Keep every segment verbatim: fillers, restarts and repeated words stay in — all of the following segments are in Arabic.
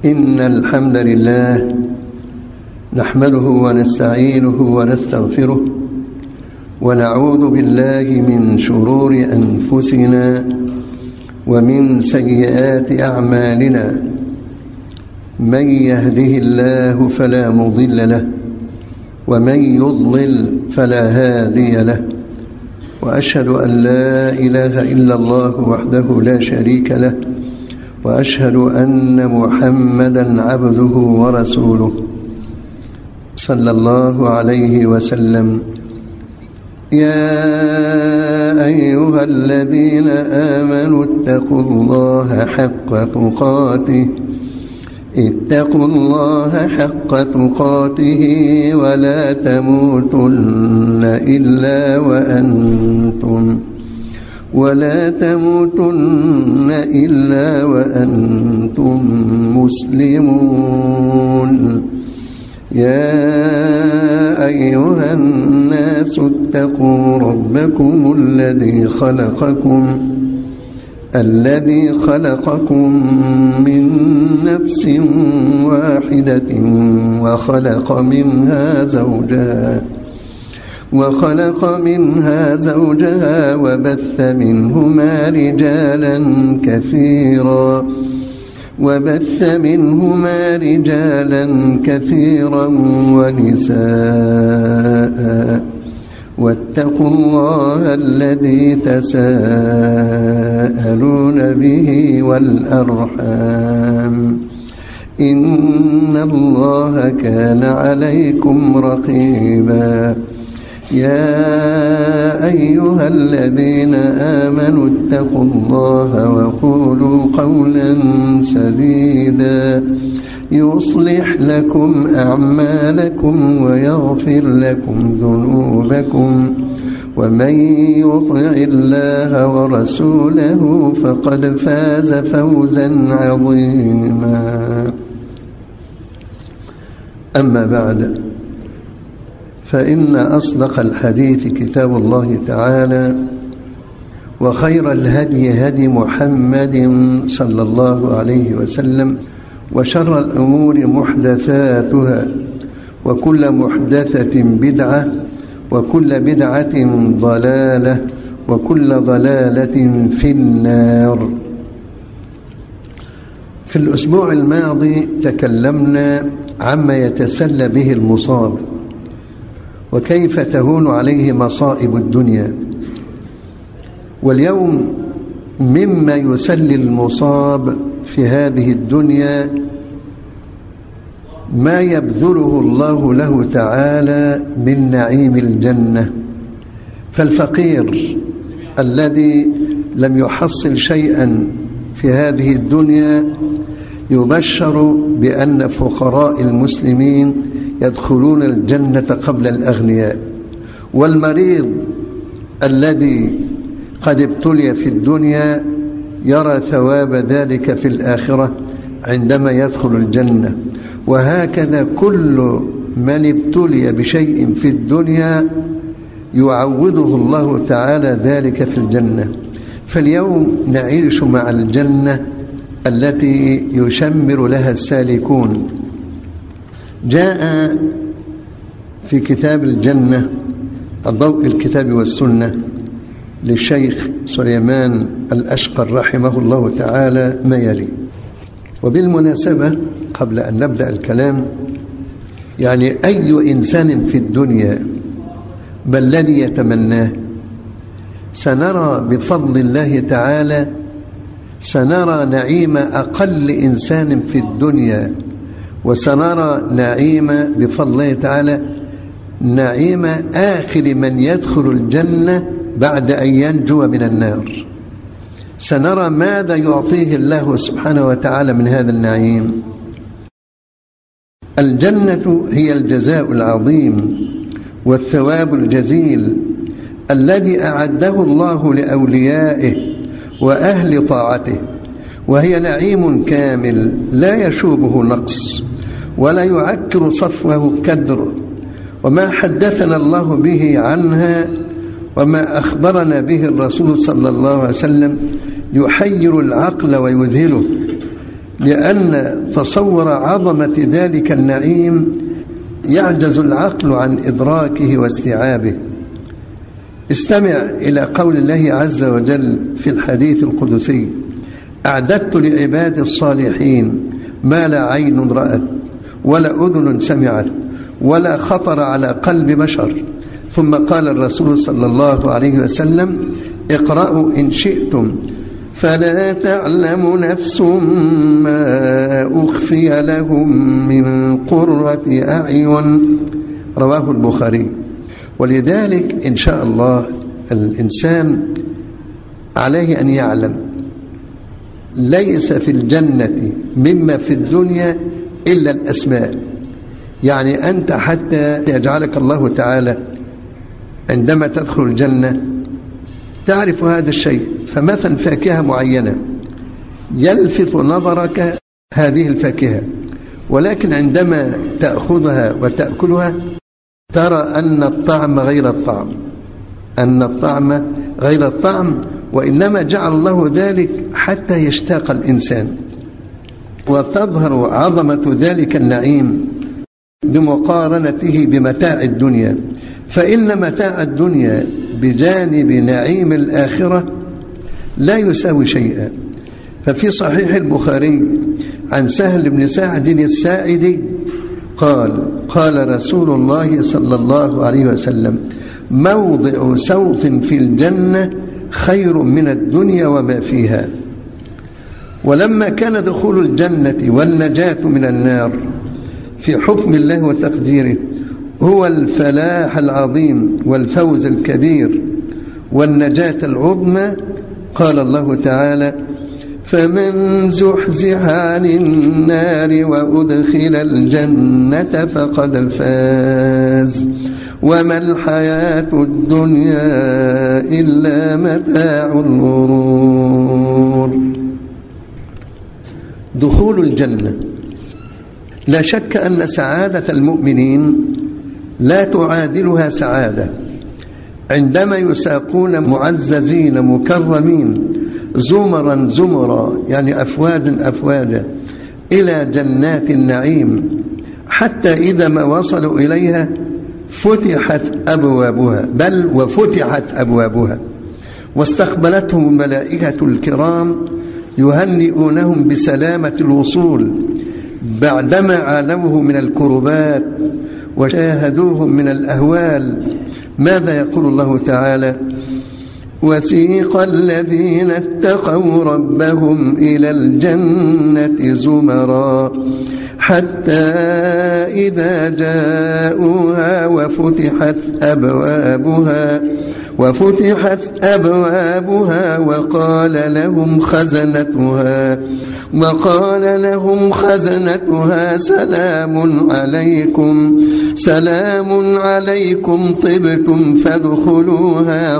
إن الحمد لله نحمده ونستعينه ونستغفره ونعوذ بالله من شرور أنفسنا ومن سيئات أعمالنا. من يهده الله فلا مضل له ومن يضلل فلا هادي له، وأشهد أن لا إله إلا الله وحده لا شريك له، وأشهد أن محمدا عبده ورسوله صلى الله عليه وسلم. يا أيها الذين آمنوا اتقوا الله حق تقاته اتقوا الله حق تقاته ولا تموتن إلا وأنتم ولا تموتن إلا وأنتم مسلمون. يا أيها الناس اتقوا ربكم الذي خلقكم الذي خلقكم من نفس واحدة وخلق منها زوجها وخلق منها زوجها وبث منهما رجالا كثيرا وبث منهما رجالا كثيرا ونساء، واتقوا الله الذي تساءلون به والأرحام إن الله كان عليكم رقيبا. يا أيها الذين آمنوا اتقوا الله وقولوا قولا سديدا يصلح لكم أعمالكم ويغفر لكم ذنوبكم، ومن يطع الله ورسوله فقد فاز فوزا عظيما. أما بعد، فإن أصدق الحديث كتاب الله تعالى، وخير الهدي هدي محمد صلى الله عليه وسلم، وشر الأمور محدثاتها، وكل محدثة بدعة، وكل بدعة ضلالة، وكل ضلالة في النار. في الأسبوع الماضي تكلمنا عما يتسلى به المصاب، وكيف تهون عليه مصائب الدنيا. واليوم مما يسلي المصاب في هذه الدنيا ما يبذله الله له تعالى من نعيم الجنة. فالفقير الذي لم يحصل شيئا في هذه الدنيا يبشر بأن فقراء المسلمين يدخلون الجنة قبل الأغنياء. والمريض الذي قد ابتلي في الدنيا يرى ثواب ذلك في الآخرة عندما يدخل الجنة. وهكذا كل من ابتلي بشيء في الدنيا يعوضه الله تعالى ذلك في الجنة. فاليوم نعيش مع الجنة التي يشمر لها السالكون. جاء في كتاب الجنة الضوء الكتاب والسنة للشيخ سليمان الأشقر رحمه الله تعالى ما يلي. وبالمناسبة قبل أن نبدأ الكلام، يعني أي إنسان في الدنيا ما الذي يتمناه؟ سنرى بفضل الله تعالى سنرى نعيم أقل إنسان في الدنيا، وسنرى نعيم بفضل الله تعالى نعيم آخر من يدخل الجنة بعد أن ينجو من النار. سنرى ماذا يعطيه الله سبحانه وتعالى من هذا النعيم. الجنة هي الجزاء العظيم والثواب الجزيل الذي أعده الله لأوليائه وأهل طاعته، وهي نعيم كامل لا يشوبه نقص ولا يعكر صفوه كدر. وما حدثنا الله به عنها وما أخبرنا به الرسول صلى الله عليه وسلم يحير العقل ويذهله. لأن تصور عظمة ذلك النعيم يعجز العقل عن إدراكه واستيعابه. استمع إلى قول الله عز وجل في الحديث القدسي: أعددت لعبادي الصالحين ما لا عين رأت ولا أذن سمعت ولا خطر على قلب بشر. ثم قال الرسول صلى الله عليه وسلم: اقرأوا إن شئتم فلا تعلم نفس ما أخفي لهم من قرة أعين. رواه البخاري. ولذلك إن شاء الله الإنسان عليه أن يعلم ليس في الجنة مما في الدنيا إلا الأسماء. يعني أنت حتى يجعلك الله تعالى عندما تدخل الجنة تعرف هذا الشيء. فمثلا فاكهة معينة يلفت نظرك هذه الفاكهة، ولكن عندما تأخذها وتأكلها ترى أن الطعم غير الطعم أن الطعم غير الطعم وإنما جعل الله ذلك حتى يشتاق الإنسان. وتظهر عظمة ذلك النعيم بمقارنته بمتاع الدنيا، فإن متاع الدنيا بجانب نعيم الآخرة لا يساوي شيئا. ففي صحيح البخاري عن سهل بن سعد الساعدي قال: قال رسول الله صلى الله عليه وسلم: موضع سوط في الجنة خير من الدنيا وما فيها. ولما كان دخول الجنة والنجاة من النار في حكم الله وتقديره هو الفلاح العظيم والفوز الكبير والنجاة العظمى، قال الله تعالى: فمن زحزح عن النار وأدخل الجنة فقد فاز وما الحياة الدنيا إلا متاع الغرور. دخول الجنة لا شك أن سعادة المؤمنين لا تعادلها سعادة عندما يساقون معززين مكرمين زمرا زمرا، يعني أفواجا أفواجا، إلى جنات النعيم، حتى إذا ما وصلوا إليها فتحت أبوابها، بل وفتحت أبوابها واستقبلتهم الملائكة الكرام يهنئونهم بسلامة الوصول بعدما عانوه من الكربات وشاهدوهم من الأهوال. ماذا يقول الله تعالى: وسيق الذين اتقوا ربهم إلى الجنة زمرا حتى إذا جاءوها وفتحت أبوابها وفتحت أبوابها وقال لهم خزنتها وقال لهم خزنتها سلام عليكم سلام عليكم طبتم فادخلوها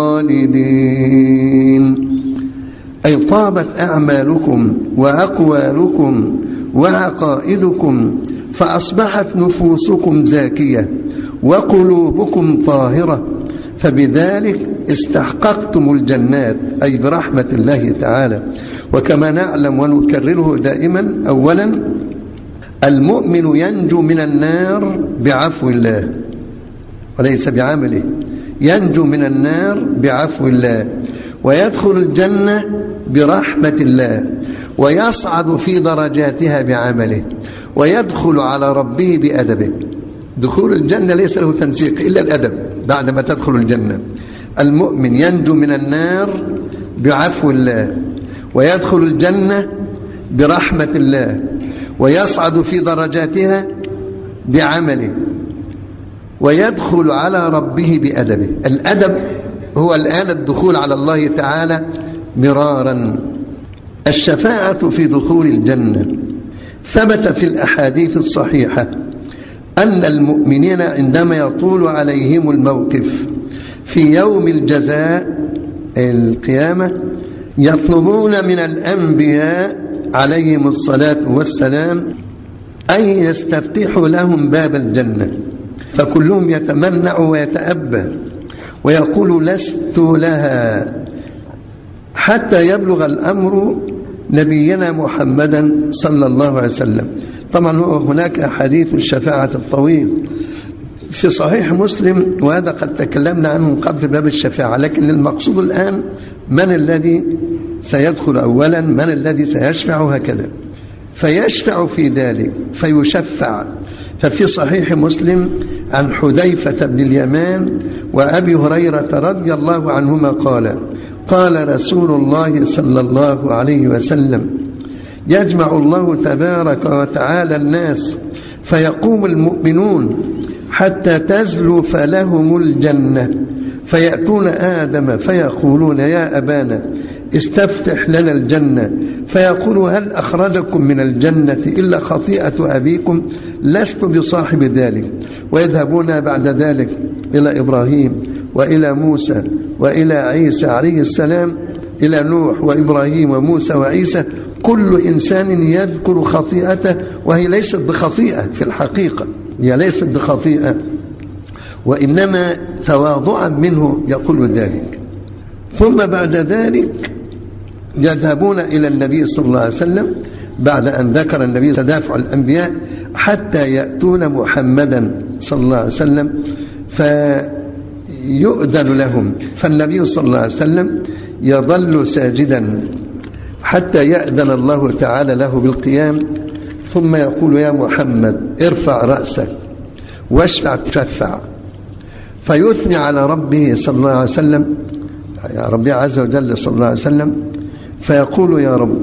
خالدين. أي طابت أعمالكم وأقوالكم وعقائدكم فأصبحت نفوسكم زاكية وقلوبكم طاهرة، فبذلك استحققتم الجنات، أي برحمة الله تعالى. وكما نعلم ونكرره دائما، أولا المؤمن ينجو من النار بعفو الله وليس بعمله، ينجو من النار بعفو الله ويدخل الجنة برحمة الله ويصعد في درجاتها بعمله ويدخل على ربه بأدبه. دخول الجنة ليس له تنسيق إلا الأدب بعدما تدخل الجنة. المؤمن ينجو من النار بعفو الله ويدخل الجنة برحمة الله ويصعد في درجاتها بعمله ويدخل على ربه بأدبه. الأدب هو الآن الدخول على الله تعالى مرارا. الشفاعة في دخول الجنة. ثبت في الأحاديث الصحيحة أن المؤمنين عندما يطول عليهم الموقف في يوم الجزاء القيامة يطلبون من الأنبياء عليهم الصلاة والسلام أن يستفتحوا لهم باب الجنة، فكلهم يتمنع ويتأبى ويقول لست لها، حتى يبلغ الأمر نبينا محمدا صلى الله عليه وسلم. طبعا هناك أحاديث الشفاعة الطويل في صحيح مسلم، وهذا قد تكلمنا عنه قبل في باب الشفاعة، لكن المقصود الآن من الذي سيدخل أولا، من الذي سيشفع، هكذا. فيشفع في ذلك فيشفع. ففي صحيح مسلم عن حذيفة بن اليمان وأبي هريرة رضي الله عنهما قال قال رسول الله صلى الله عليه وسلم: يجمع الله تبارك وتعالى الناس فيقوم المؤمنون حتى تزلف لهم الجنة، فيأتون آدم فيقولون: يا أبانا استفتح لنا الجنة، فيقول: هل أخرجكم من الجنة إلا خطيئة أبيكم؟ لست بصاحب ذلك. ويذهبون بعد ذلك إلى إبراهيم وإلى موسى وإلى عيسى عليه السلام، إلى نوح وإبراهيم وموسى وعيسى، كل إنسان يذكر خطيئته، وهي ليست بخطيئة في الحقيقة، هي ليست بخطيئة، وإنما تواضعا منه يقول ذلك. ثم بعد ذلك يذهبون إلى النبي صلى الله عليه وسلم بعد أن ذكر النبي تدافع الأنبياء حتى يأتون محمدا صلى الله عليه وسلم فيؤذن لهم، فالنبي صلى الله عليه وسلم يظل ساجدا حتى يأذن الله تعالى له بالقيام، ثم يقول: يا محمد ارفع رأسك واشفع تشفع. فيثني على ربه صلى الله عليه وسلم، يا ربي عز وجل صلى الله عليه وسلم، فيقول: يا رب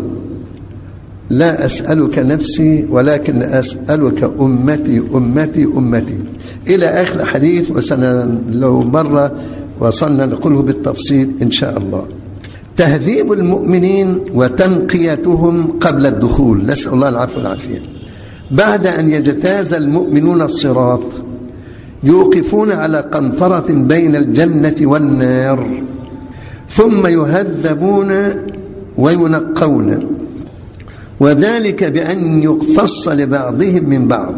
لا أسألك نفسي ولكن أسألك أمتي أمتي أمتي، إلى آخر الحديث. وسنة لو مرة وصلنا نقوله بالتفصيل إن شاء الله. تهذيب المؤمنين وتنقيتهم قبل الدخول، نسأل الله العفو والعافية. بعد أن يجتاز المؤمنون الصراط يوقفون على قنطرة بين الجنة والنار، ثم يهذبون وينقون، وذلك بأن يقتص لبعضهم من بعض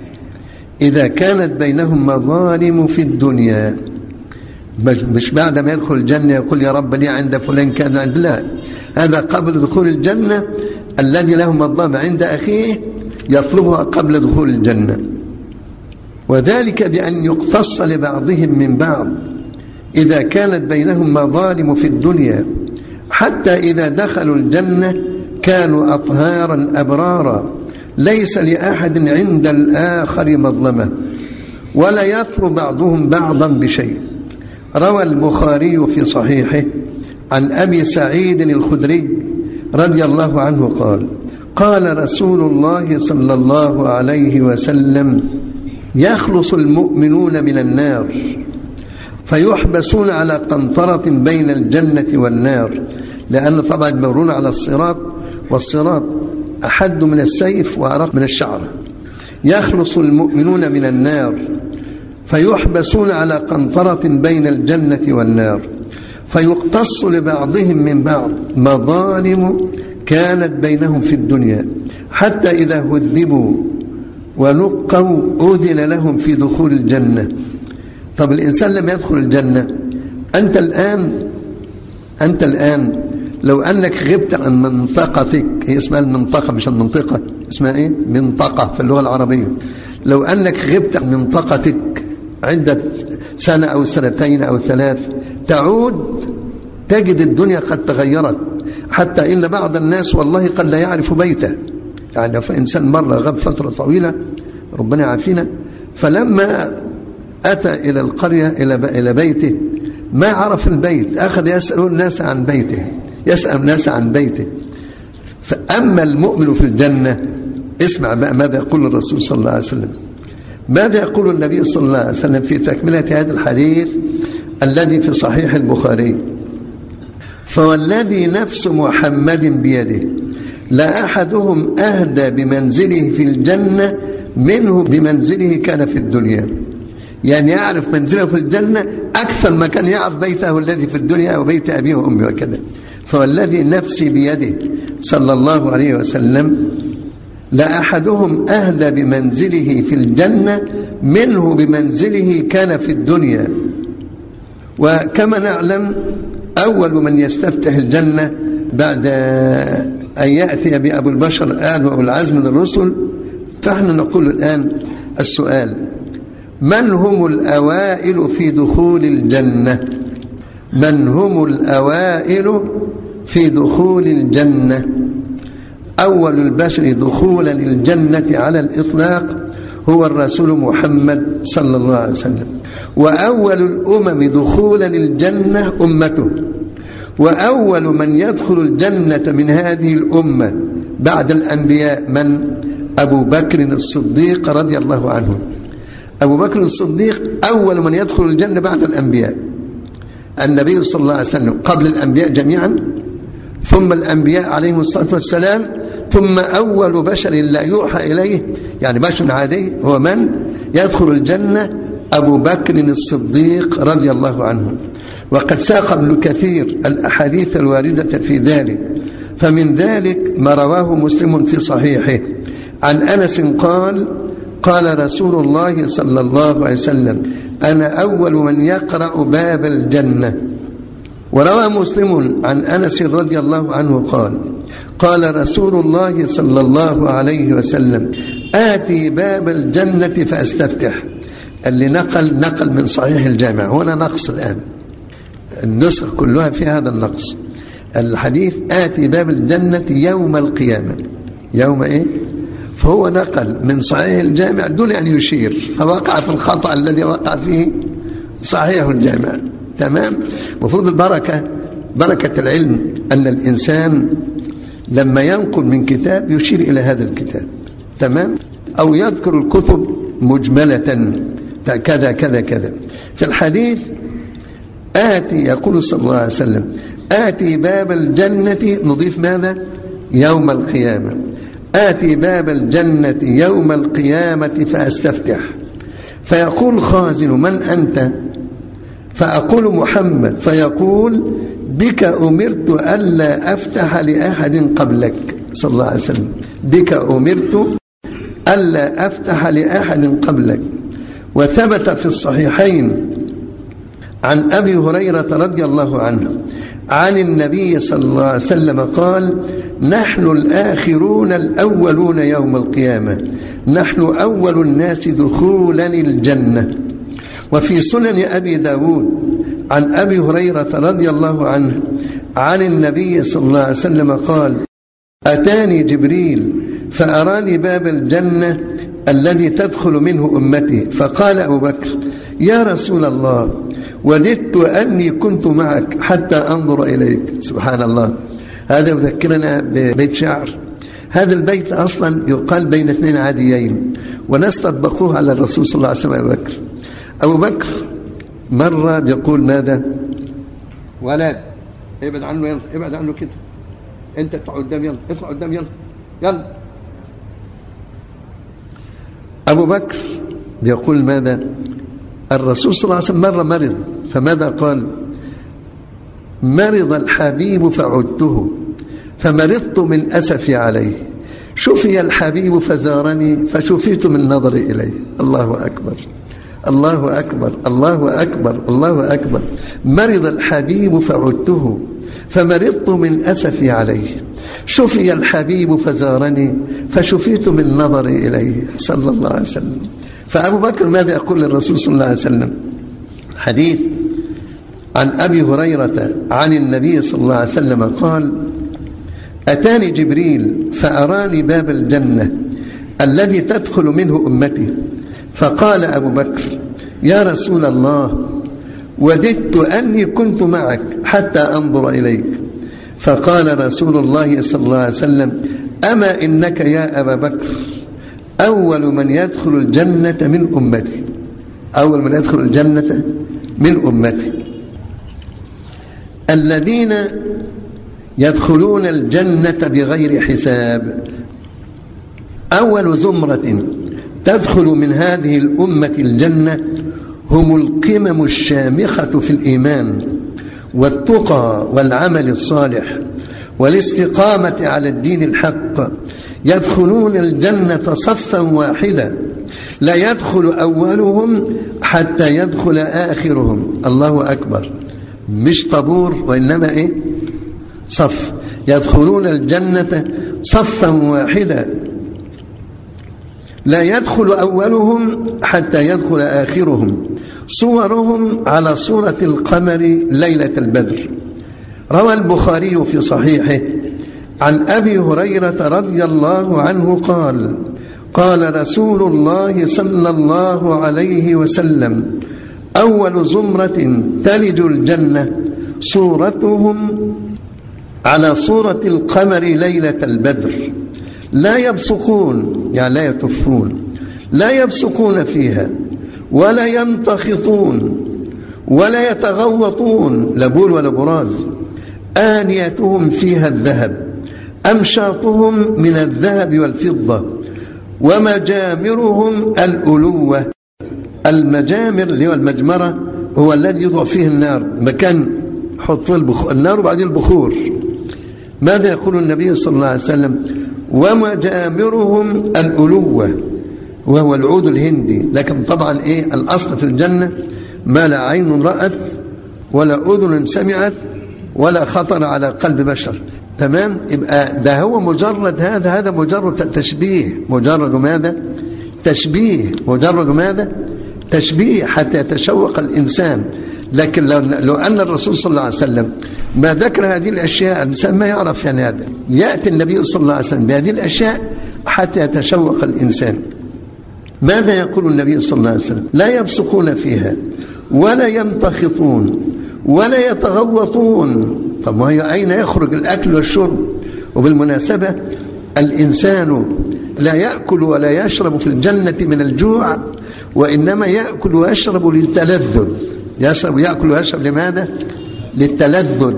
إذا كانت بينهم مظالم في الدنيا. مش بعد ما يدخل الجنة يقول: يا رب لي عند فلان كذا، عند لا، هذا قبل دخول الجنة. الذي له مظلمة عند أخيه يطلبها قبل دخول الجنة. وذلك بأن يقتص لبعضهم من بعض إذا كانت بينهم مظالم في الدنيا، حتى إذا دخلوا الجنة كانوا أطهارا أبرارا، ليس لأحد عند الآخر مظلمة، ولا يطلب بعضهم بعضا بشيء. روى البخاري في صحيحه عن أبي سعيد الخدري رضي الله عنه قال: قال رسول الله صلى الله عليه وسلم: يخلص المؤمنون من النار فيحبسون على قنطرة بين الجنة والنار، لأن طبعا يمرون على الصراط، والصراط أحد من السيف وأرق من الشعرة. يخلص المؤمنون من النار فيحبسون على قنطرة بين الجنة والنار، فيقتص لبعضهم من بعض مظالم كانت بينهم في الدنيا، حتى إذا هذبوا ونقوا أذن لهم في دخول الجنة. طب الإنسان لما يدخل الجنة، أنت الآن أنت الآن لو أنك غبت عن منطقتك، هي اسمها المنطقة مش المنطقة، اسمها إيه؟ منطقة في اللغة العربية. لو أنك غبت عن منطقتك عدة سنة أو سنتين أو ثلاث، تعود تجد الدنيا قد تغيرت، حتى إن بعض الناس والله قد لا يعرف بيته. يعني لو إنسان مرة غاب فترة طويلة ربنا يعافينا، فلما أتى إلى القرية إلى بيته ما عرف البيت، أخذ يسأل الناس عن بيته، يسأل الناس عن بيته. فأما المؤمن في الجنة، اسمع بقى ماذا يقول الرسول صلى الله عليه وسلم، ماذا يقول النبي صلى الله عليه وسلم في تكملة هذا الحديث الذي في صحيح البخاري: فوالذي نفس محمد بيده لا أحدهم أهدى بمنزله في الجنة منه بمنزله كان في الدنيا. يعني يعرف منزله في الجنة أكثر ما كان يعرف بيته الذي في الدنيا أو بيت أبيه وأمه وكذا. فوالذي نفسي بيده صلى الله عليه وسلم لا أحدهم أهدى بمنزله في الجنة منه بمنزله كان في الدنيا. وكما نعلم أول من يستفتح الجنة بعد أن يأتي بأبو البشر آل وأبو العزم من الرسل. فإحنا نقول الآن السؤال: من هم الأوائل في دخول الجنة؟ من هم الأوائل في دخول الجنة؟ أول البشر دخولا الجنة على الإطلاق هو الرسول محمد صلى الله عليه وسلم، وأول الأمم دخولا الجنة أمته، وأول من يدخل الجنة من هذه الأمة بعد الأنبياء من؟ أبو بكر الصديق رضي الله عنه. أبو بكر الصديق أول من يدخل الجنة بعد الأنبياء. النبي صلى الله عليه وسلم قبل الأنبياء جميعا، ثم الأنبياء عليهم الصلاة والسلام، ثم أول بشر لا يوحى إليه يعني بشر عادي هو من يدخل الجنة؟ أبو بكر الصديق رضي الله عنه. وقد ساق ابن كثير الأحاديث الواردة في ذلك، فمن ذلك ما رواه مسلم في صحيحه عن أنس قال: قال رسول الله صلى الله عليه وسلم: أنا أول من يقرأ باب الجنة. وروى مسلم عن أنس رضي الله عنه قال: قال رسول الله صلى الله عليه وسلم: آتي باب الجنة فأستفتح. اللي نقل نقل من صحيح الجامع. هنا نقص الآن، النسخ كلها في هذا النقص. الحديث آتي باب الجنة يوم القيامة. يوم إيه؟ فهو نقل من صحيح الجامع دون أن يشير، فوقع في الخطأ الذي وقع فيه صحيح الجامع. تمام؟ مفروض البركة بركة العلم أن الإنسان لما ينقل من كتاب يشير إلى هذا الكتاب. تمام؟ أو يذكر الكتب مجملة كذا كذا كذا. في الحديث آتي يقول صلى الله عليه وسلم: آتي باب الجنة، نضيف ماذا؟ يوم القيامة. آتي باب الجنة يوم القيامة فأستفتح، فيقول خازن: من أنت؟ فأقول: محمد. فيقول: بك أمرت ألا أفتح لأحد قبلك صلى الله عليه وسلم. بك أمرت ألا أفتح لأحد قبلك. وثبت في الصحيحين عن أبي هريرة رضي الله عنه عن النبي صلى الله عليه وسلم قال: نحن الآخرون الأولون يوم القيامة، نحن أول الناس دخولا الجنة. وفي سنن أبي داود عن أبي هريرة رضي الله عنه عن النبي صلى الله عليه وسلم قال: أتاني جبريل فأراني باب الجنة الذي تدخل منه أمتي، فقال أبو بكر: يا رسول الله، وددت أني كنت معك حتى أنظر إليك. سبحان الله. هذا يذكرنا ببيت شعر. هذا البيت أصلا يقال بين اثنين عاديين، وناس طبقوه على الرسول صلى الله عليه وسلم. أبو بكر أبو بكر مرة يقول: ماذا؟ ولد ابعد عنه، يلا ابعد عنه كده، أنت اطلع قدام، يلا اطلع قدام، يلا يلا. أبو بكر يقول: ماذا؟ الرسول صلى الله عليه وسلم مرة مرض، فماذا قال؟ مرض الحبيب فعدته فمرضت من أسفي عليه، شفي الحبيب فزارني فشفيت من نظري إليه. الله أكبر الله أكبر الله أكبر الله أكبر. مرض الحبيب فعدته فمرضت من أسفي عليه، شفي الحبيب فزارني فشفيت من نظري إليه صلى الله عليه وسلم. فأبو بكر ماذا يقول للرسول صلى الله عليه وسلم؟ حديث عن أبي هريرة عن النبي صلى الله عليه وسلم قال: أتاني جبريل فأراني باب الجنة الذي تدخل منه أمتي، فقال أبو بكر: يا رسول الله، وددت أني كنت معك حتى أنظر إليك. فقال رسول الله صلى الله عليه وسلم: أما إنك يا أبا بكر أول من يدخل الجنة من أمتي، أول من يدخل الجنة من أمتي. الذين يدخلون الجنة بغير حساب. أول زمرة تدخل من هذه الأمة الجنة هم القمم الشامخة في الإيمان والتقى والعمل الصالح والاستقامة على الدين الحق، يدخلون الجنة صفا واحدا، لا يدخل أولهم حتى يدخل آخرهم. الله أكبر. مش طابور، وإنما إيه؟ صف. يدخلون الجنة صفا واحدا لا يدخل أولهم حتى يدخل آخرهم، صورهم على صورة القمر ليلة البدر. روى البخاري في صحيحه عن أبي هريرة رضي الله عنه قال: قال رسول الله صلى الله عليه وسلم: أول زمرة تلج الجنة صورتهم على صورة القمر ليلة البدر، لا يبصقون يعني لا يتفون، لا يبصقون فيها ولا ينتخطون ولا يتغوطون، لا بول ولا براز. آنيتهم فيها الذهب، أمشاطهم من الذهب والفضة، ومجامرهم الألوة. المجامر اللي هو المجمرة هو الذي يضع فيه النار، مكان حط فيه النار وبعدين البخور. ماذا يقول النبي صلى الله عليه وسلم؟ ومجامرهم الألوة، وهو العود الهندي. لكن طبعا إيه الأصل في الجنة ما لا عين رأت ولا أذن سمعت ولا خطر على قلب بشر. تمام؟ يبقى ده هو مجرد هذا هذا مجرد تشبيه. مجرد ماذا؟ تشبيه. مجرد ماذا؟ تشبيه حتى يتشوق الإنسان. لكن لو, لو أن الرسول صلى الله عليه وسلم ما ذكر هذه الأشياء الإنسان ما يعرف يعني هذا. يأتي النبي صلى الله عليه وسلم بهذه الأشياء حتى يتشوق الإنسان. ماذا يقول النبي صلى الله عليه وسلم؟ لا يبصقون فيها ولا ينتخطون ولا يتغوطون. طب ما هي أين يخرج الأكل والشرب؟ وبالمناسبة الإنسان لا يأكل ولا يشرب في الجنة من الجوع، وإنما يأكل ويشرب للتلذذ. يشرب يأكل ويشرب لماذا؟ للتلذذ.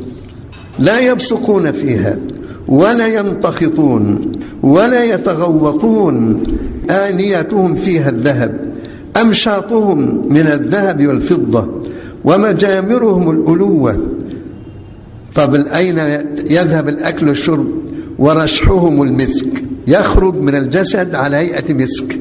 لا يبصقون فيها ولا ينتخطون ولا يتغوطون، آنيتهم فيها الذهب، أمشاطهم من الذهب والفضة، ومجامرهم الألوة. طب أين يذهب الأكل والشرب؟ ورشحهم المسك، يخرج من الجسد على هيئة مسك.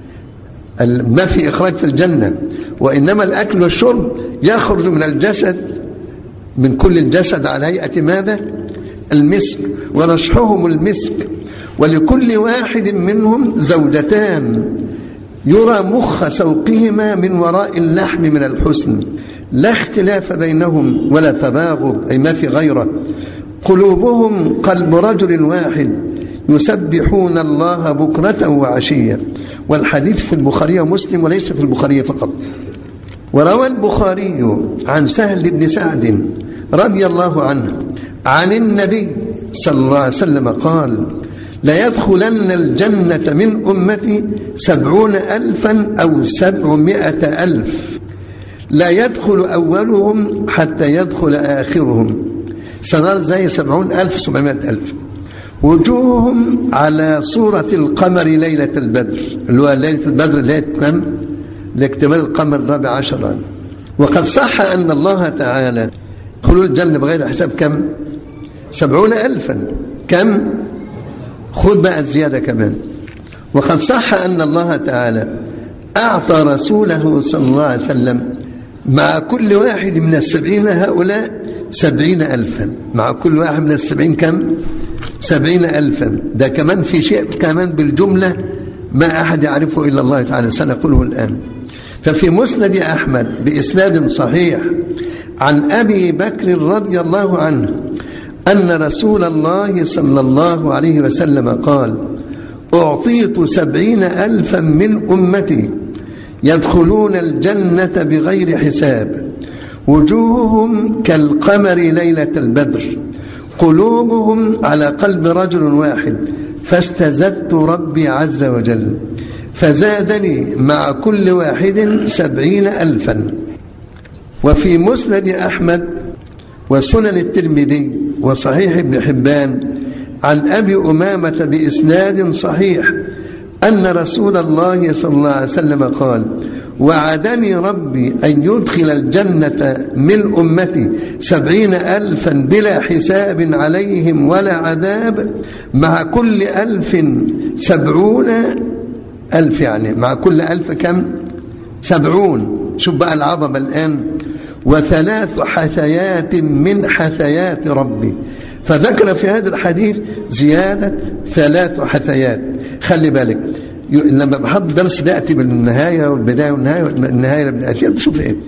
ما في إخراج في الجنة، وإنما الأكل والشرب يخرج من الجسد، من كل الجسد على هيئة ماذا؟ المسك. ورشحهم المسك، ولكل واحد منهم زوجتان يرى مخ سوقهما من وراء اللحم من الحسن، لا اختلاف بينهم ولا تباغض، أي ما في غيره. قلوبهم قلب رجل واحد يسبحون الله بكرة وعشية. والحديث في البخاري ومسلم وليس في البخاري فقط. وروى البخاري عن سهل بن سعد رضي الله عنه عن النبي صلى الله عليه وسلم قال: لا يدخلن الجنة من أمتي سبعون ألفا أو سبعمائة ألف، لا يدخل أولهم حتى يدخل آخرهم. سنرى زي سبعون ألف سبعمائة ألف. وجوههم على صورة القمر ليلة البدر، اللي هو ليلة البدر اللي هي كم؟ لاكتمال القمر الرابع عشر. وقد صح أن الله تعالى خلو الجنة بغير حساب كم؟ سبعون ألفا. كم؟ خذ بقى الزيادة كمان. وقد صح أن الله تعالى أعطى رسوله صلى الله عليه وسلم مع كل واحد من السبعين هؤلاء سبعين ألفا. مع كل واحد من السبعين كم؟ سبعين ألفا. ده كمان في شيء كمان بالجملة ما أحد يعرفه إلا الله تعالى، سنقوله الآن. ففي مسند أحمد بإسناد صحيح عن أبي بكر رضي الله عنه أن رسول الله صلى الله عليه وسلم قال: أعطيت سبعين ألفا من أمتي يدخلون الجنة بغير حساب، وجوههم كالقمر ليلة البدر، قلوبهم على قلب رجل واحد، فاستزدت ربي عز وجل فزادني مع كل واحد سبعين ألفا. وفي مسند أحمد وسنن الترمذي وصحيح ابن حبان عن أبي أمامة بإسناد صحيح أن رسول الله صلى الله عليه وسلم قال: وعدني ربي أن يدخل الجنة من أمتي سبعين ألفا بلا حساب عليهم ولا عذاب، مع كل ألف سبعون ألف، يعني مع كل ألف كم؟ سبعون. شوف بقى العظمة الآن. وثلاث حثيات من حثيات ربي، فذكر في هذا الحديث زيادة ثلاث حثيات. خلي بالك لما بحط درس بأتي بالنهاية والبداية والنهاية والنهاية لابن أثير بشوف إيه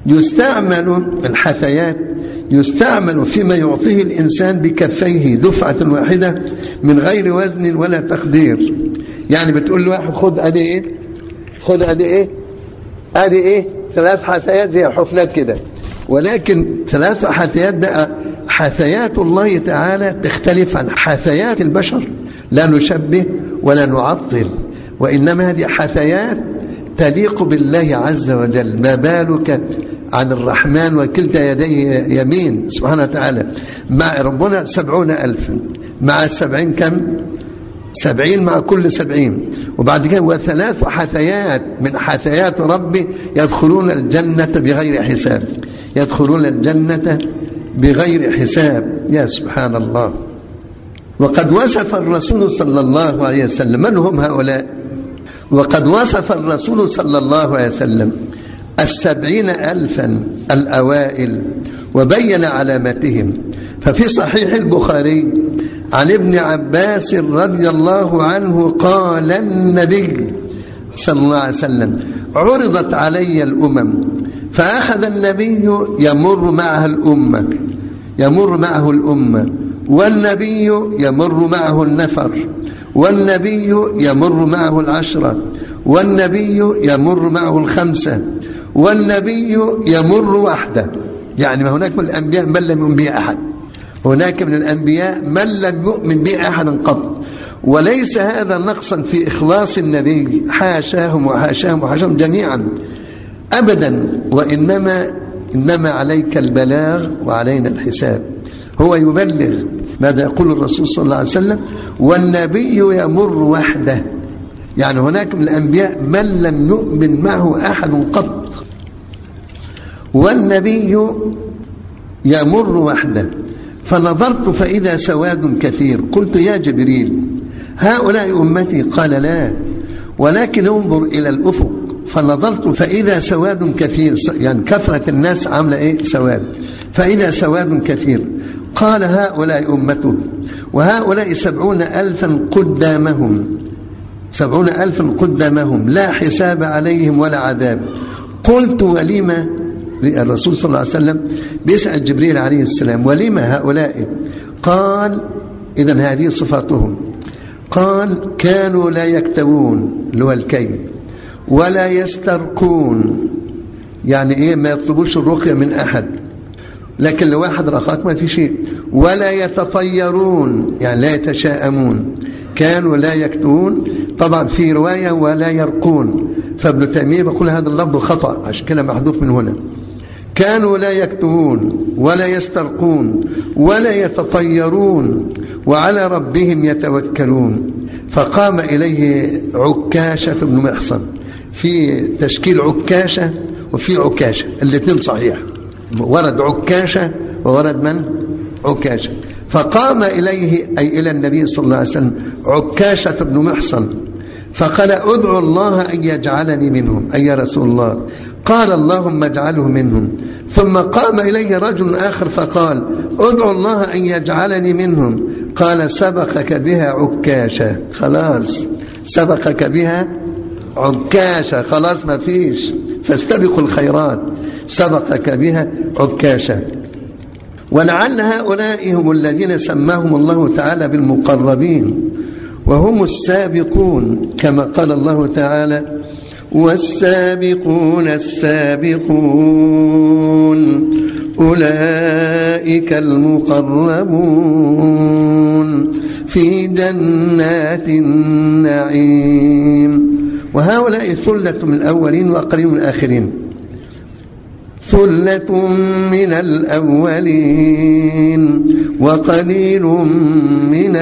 يستعمل الحثيات، يستعمل فيما يعطيه الإنسان بكفيه دفعة واحدة من غير وزن ولا تقدير. يعني بتقول له واحد خد أدي إيه، خد أدي إيه، أدي إيه، ثلاث حثيات زي حفلات كده. ولكن ثلاث حثيات بقى حثيات الله تعالى تختلف عن حثيات البشر، لا نشبه ولا نعطل، وإنما هذه حثيات تليق بالله عز وجل. ما بالك عن الرحمن وكلتا يديه يمين سبحانه وتعالى. مع ربنا سبعون ألف، مع السبعين كم؟ سبعين مع كل سبعين. وبعد كده وثلاث حثيات من حثيات ربي يدخلون الجنة بغير حساب، يدخلون الجنة بغير حساب. يا سبحان الله. وقد وصف الرسول صلى الله عليه وسلم، من هم هؤلاء؟ وقد وصف الرسول صلى الله عليه وسلم السبعين ألفا الأوائل وبين علامتهم. ففي صحيح البخاري عن ابن عباس رضي الله عنه قال النبي صلى الله عليه وسلم عرضت علي الأمم فأخذ النبي يمر معها الأمة، يمر معه الأمة، والنبي يمر معه النفر، والنبي يمر معه العشرة، والنبي يمر معه الخمسة، والنبي يمر وحده. يعني ما هناك من الأنبياء من لم يؤمن به أحد، هناك من الأنبياء من لم يؤمن به أحد قط. وليس هذا نقصا في إخلاص النبي، حاشاهم وحاشاهم وحاشاهم جميعا أبدا، وإنما إنما عليك البلاغ وعلينا الحساب. هو يبلغ ماذا يقول الرسول صلى الله عليه وسلم، والنبي يمر وحده. يعني هناك من الأنبياء من لم يؤمن معه أحد قط، والنبي يمر وحده. فنظرت فإذا سواد كثير، قلت يا جبريل هؤلاء أمتي؟ قال لا، ولكن انظر إلى الأفق. فنظرت فإذا سواد كثير، يعني كثرة الناس عاملة إيه؟ سواد. فإذا سواد كثير قال هؤلاء أمتك، وهؤلاء سبعون ألفا قدامهم، سبعون ألفا قدامهم لا حساب عليهم ولا عذاب. قلت ولما؟ الرسول صلى الله عليه وسلم بيسأل جبريل عليه السلام ولما هؤلاء؟ قال إذن هذه صفاتهم. قال كانوا لا يكتوون اللي هو الكي، ولا يسترقون، يعني إيه؟ ما يطلبوش الرقية من أحد، لكن لو واحد رقاك ما في شيء. ولا يتطيرون، يعني لا يتشاءمون. كانوا لا يكتوون، طبعا في رواية ولا يرقون، فابن تيمية بيقول هذا اللفظ خطأ عشان كده محذوف من هنا. كانوا لا يكتوون ولا يسترقون ولا يتطيرون وعلى ربهم يتوكلون. فقام إليه عكاشة بن محصن، في تشكيل عكاشة وفي عكاشة، الاثنين صحيح، ورد عكاشة وورد من؟ عكاشة. فقام إليه أي إلى النبي صلى الله عليه وسلم عكاشة بن محصن فقال ادعو الله أن يجعلني منهم، أي يا رسول الله. قال اللهم اجعله منهم. ثم قام إليه رجل آخر فقال ادعو الله أن يجعلني منهم. قال سبقك بها عكاشة، خلاص سبقك بها عكاشة، خلاص ما فيش، فاستبقوا الخيرات، سبقك بها عكاشة. ولعل هؤلاء هم الذين سماهم الله تعالى بالمقربين، وهم السابقون، كما قال الله تعالى والسابقون السابقون أولئك المقربون في جنات النعيم. وهؤلاء ثلة من الأولين وقليل من الآخرين، ثلة من الأولين وقليل من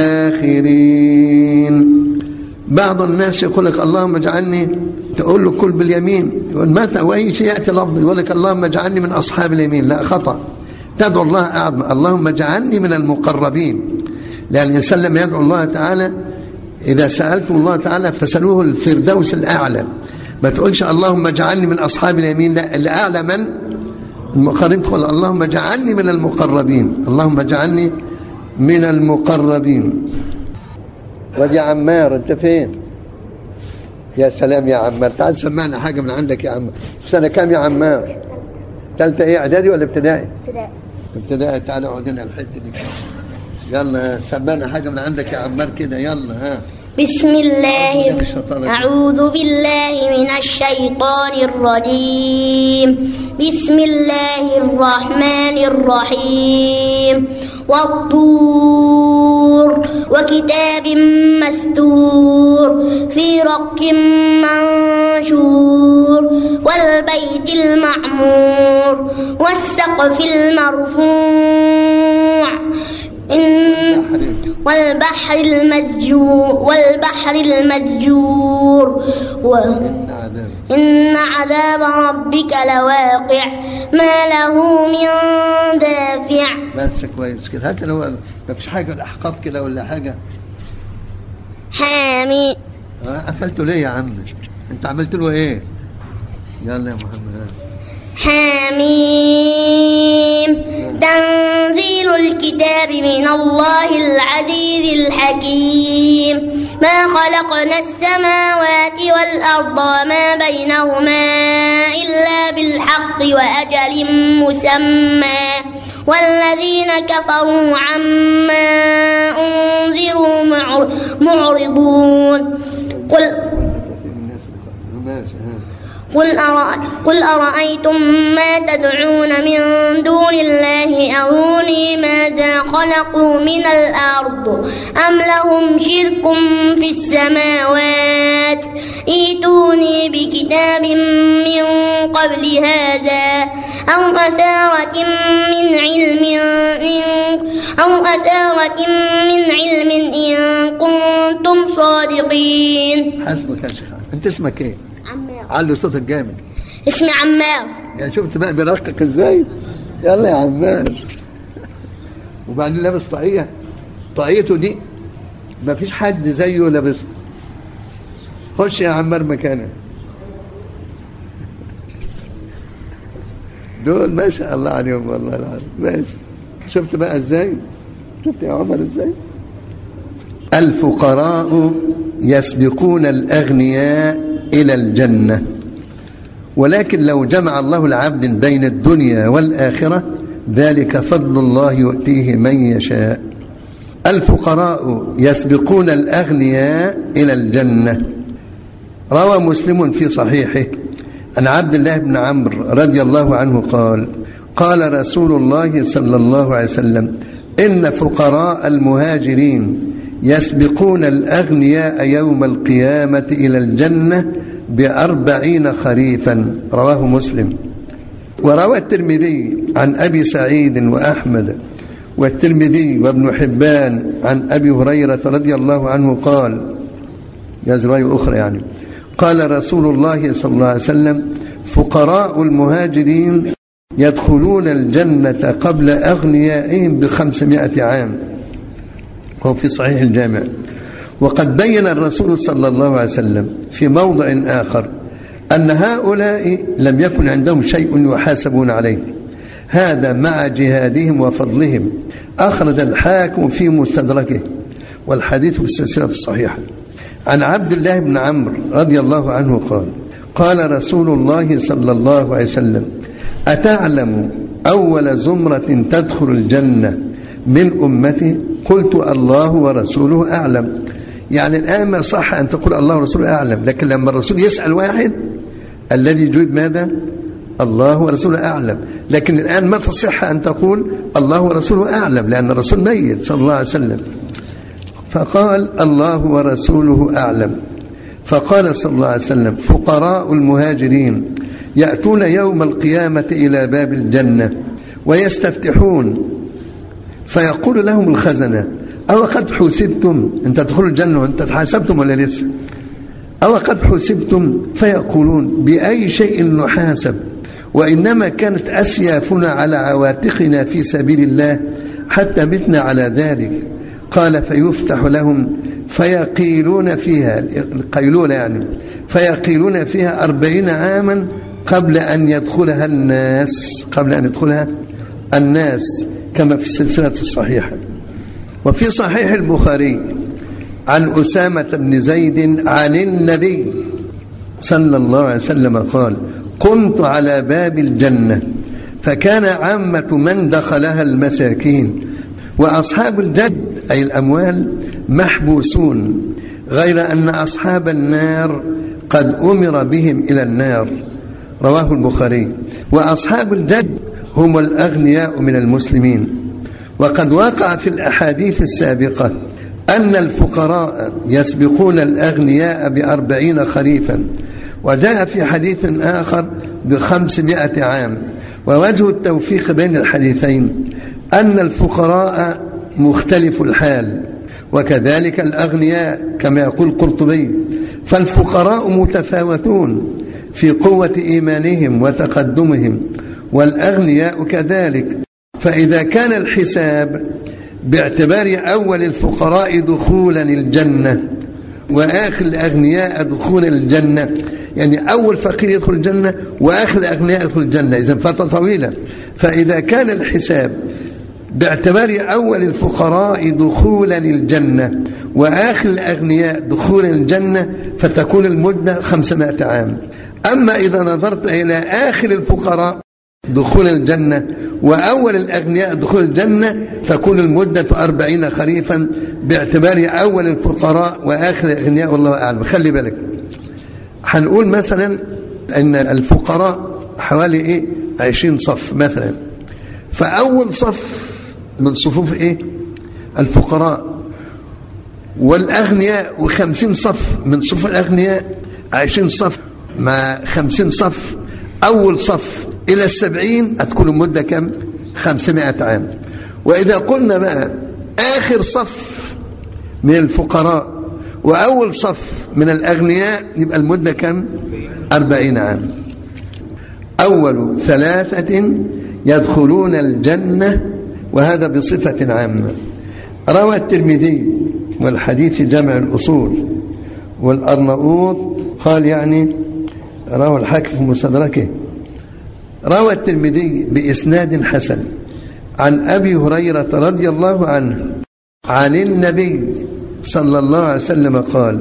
الآخرين. بعض الناس يقول لك اللهم اجعلني، تقول له كل باليمين، يقول متى وأي شيء يأتي لفظ يقول لك اللهم اجعلني من أصحاب اليمين، لا خطأ. تدعو الله أعظم، اللهم اجعلني من المقربين، لأن الإنسان لما يدعو الله تعالى إذا سألتم الله تعالى فسألوه الفردوس الأعلى، ما تقولش اللهم اجعلني من أصحاب اليمين، لا، الأعلى من المقربين، تقول اللهم اجعلني من المقربين، اللهم اجعلني من المقربين. ودي عمار، انت فين؟ يا سلام يا عمار، تعال سمعنا حاجة من عندك يا عمار. في سنة كام يا عمار؟ ثالثة ايه، اعدادي ولا ابتدائي؟ ابتدائي. ابتدائي. تعال اقعد هنا الحتة دي. يلا سمعنا حاجة من عندك يا عمار كده، يلا. ها. بسم الله. أعوذ بالله من الشيطان الرجيم. بسم الله الرحمن الرحيم. والطور وكتاب مستور في رق منشور والبيت المعمور والسقف المرفوع إن والبحر المسجور والبحر المسجور إن عذاب ربك لواقع ما له من دافع. بس كويس كده. هات لو ما فيش حاجة الأحقاف كده ولا حاجة. حامي. قفلته ليه يا عم؟ أنت عملت له إيه؟ يلا يا محمد. حميم. تنزيل الكتاب من الله العزيز الحكيم. ما خلقنا السماوات والأرض وما بينهما إلا بالحق وأجل مسمى والذين كفروا عما أنذروا معرضون. قل قل, قل أرأيتم ما تدعون من دون الله أروني ماذا خلقوا من الأرض أم لهم شرك في السماوات ائتوني بكتاب من قبل هذا أو أثارة من علم إن أو أثارة من علم إن كنتم صادقين. حسبك يا شيخ. أنت اسمك إيه؟ عمار. علي صوتك جامد. اسمي عمار. يعني شفت بقى بيرقق ازاي؟ يلا يا عمار. وبعدين لابس طاقية، طاقيته دي ما فيش حد زيه لابسها. خش يا عمار مكانه. دول ما شاء الله عليهم والله العظيم. ماشي. شفت بقى ازاي؟ شفت يا عمر ازاي؟ الفقراء يسبقون الأغنياء إلى الجنة، ولكن لو جمع الله العبد بين الدنيا والآخرة ذلك فضل الله يؤتيه من يشاء. الفقراء يسبقون الأغنياء إلى الجنة. روى مسلم في صحيحه عن عبد الله بن عمرو رضي الله عنه قال قال رسول الله صلى الله عليه وسلم إن فقراء المهاجرين يسبقون الأغنياء يوم القيامة إلى الجنة بأربعين خريفا. رواه مسلم. وروى الترمذي عن أبي سعيد وأحمد والترمذي وابن حبان عن أبي هريرة رضي الله عنه قال يا رواية أخرى يعني قال رسول الله صلى الله عليه وسلم فقراء المهاجرين يدخلون الجنة قبل أغنيائهم بخمسمائة عام. وهو في صحيح الجامع. وقد بين الرسول صلى الله عليه وسلم في موضع آخر أن هؤلاء لم يكن عندهم شيء يحاسبون عليه، هذا مع جهادهم وفضلهم. أخرج الحاكم في مستدركه والحديث في السلسلة الصحيحة عن عبد الله بن عمرو رضي الله عنه قال قال رسول الله صلى الله عليه وسلم أتعلم أول زمرة تدخل الجنة من أمتي؟ قلت الله ورسوله أعلم. يعني الآن ما صح أن تقول الله ورسوله أعلم، لكن لما الرسول يسأل واحد الذي يجيب ماذا؟ الله ورسوله أعلم. لكن الآن ما تصح أن تقول الله ورسوله أعلم لأن الرسول ميت صلى الله عليه وسلم. فقال الله ورسوله أعلم. فقال صلى الله عليه وسلم فقراء المهاجرين يأتون يوم القيامة إلى باب الجنة ويستفتحون فيقول لهم الخزنة أو قد حسبتم أن تدخلوا الجنة وأنت تحاسبتم ولا لسه؟ أو قد حسبتم؟ فيقولون بأي شيء نحاسب وإنما كانت أسيافنا على عواتقنا في سبيل الله حتى متنا على ذلك. قال فيفتح لهم فيقيلون فيها القيلولة يعني فيقيلون فيها أربعين عاما قبل أن يدخلها الناس قبل أن يدخلها الناس كما في السلسلة الصحيحة. وفي صحيح البخاري عن أسامة بن زيد عن النبي صلى الله عليه وسلم قال: قمت على باب الجنة فكان عامة من دخلها المساكين، وأصحاب الجد أي الأموال محبوسون، غير أن أصحاب النار قد أمر بهم إلى النار. رواه البخاري. وأصحاب الجد هم الأغنياء من المسلمين. وقد وقع في الأحاديث السابقة أن الفقراء يسبقون الأغنياء بأربعين خريفا، وجاء في حديث آخر بخمسمائة عام. ووجه التوفيق بين الحديثين أن الفقراء مختلف الحال، وكذلك الأغنياء كما يقول القرطبي، فالفقراء متفاوتون في قوة إيمانهم وتقدمهم، والأغنياء كذلك. فإذا كان الحساب باعتبار أول الفقراء دخولا الجنة وآخر الأغنياء دخولا الجنة، يعني أول فقير يدخل الجنة وآخر الأغنياء يدخل الجنة، إذن فترة طويلة. فإذا كان الحساب باعتبار أول الفقراء دخولا الجنة وآخر الأغنياء دخولا الجنة فتكون المدة خمسمائة عام. أما إذا نظرت إلى آخر الفقراء دخول الجنة وأول الأغنياء دخول الجنة تكون المدة أربعين خريفا باعتبار أول الفقراء وآخر الأغنياء، والله أعلم. خلي بالك، هنقول مثلا أن الفقراء حوالي إيه عشرين صف مثلا، فأول صف من صفوف إيه الفقراء، والأغنياء وخمسين صف من صفوف الأغنياء، عشرين صف مع خمسين صف، أول صف إلى السبعين هتكون المدة كم؟ خمسمائة عام. وإذا قلنا بقى آخر صف من الفقراء وأول صف من الأغنياء يبقى المدة كم؟ أربعين عام. أول ثلاثة يدخلون الجنة، وهذا بصفة عامة. روى الترمذي والحديث جمع الأصول، والأرناؤوط قال يعني روى الحاكم في مستدركه. روى الترمذي بإسناد حسن عن أبي هريرة رضي الله عنه عن النبي صلى الله عليه وسلم قال: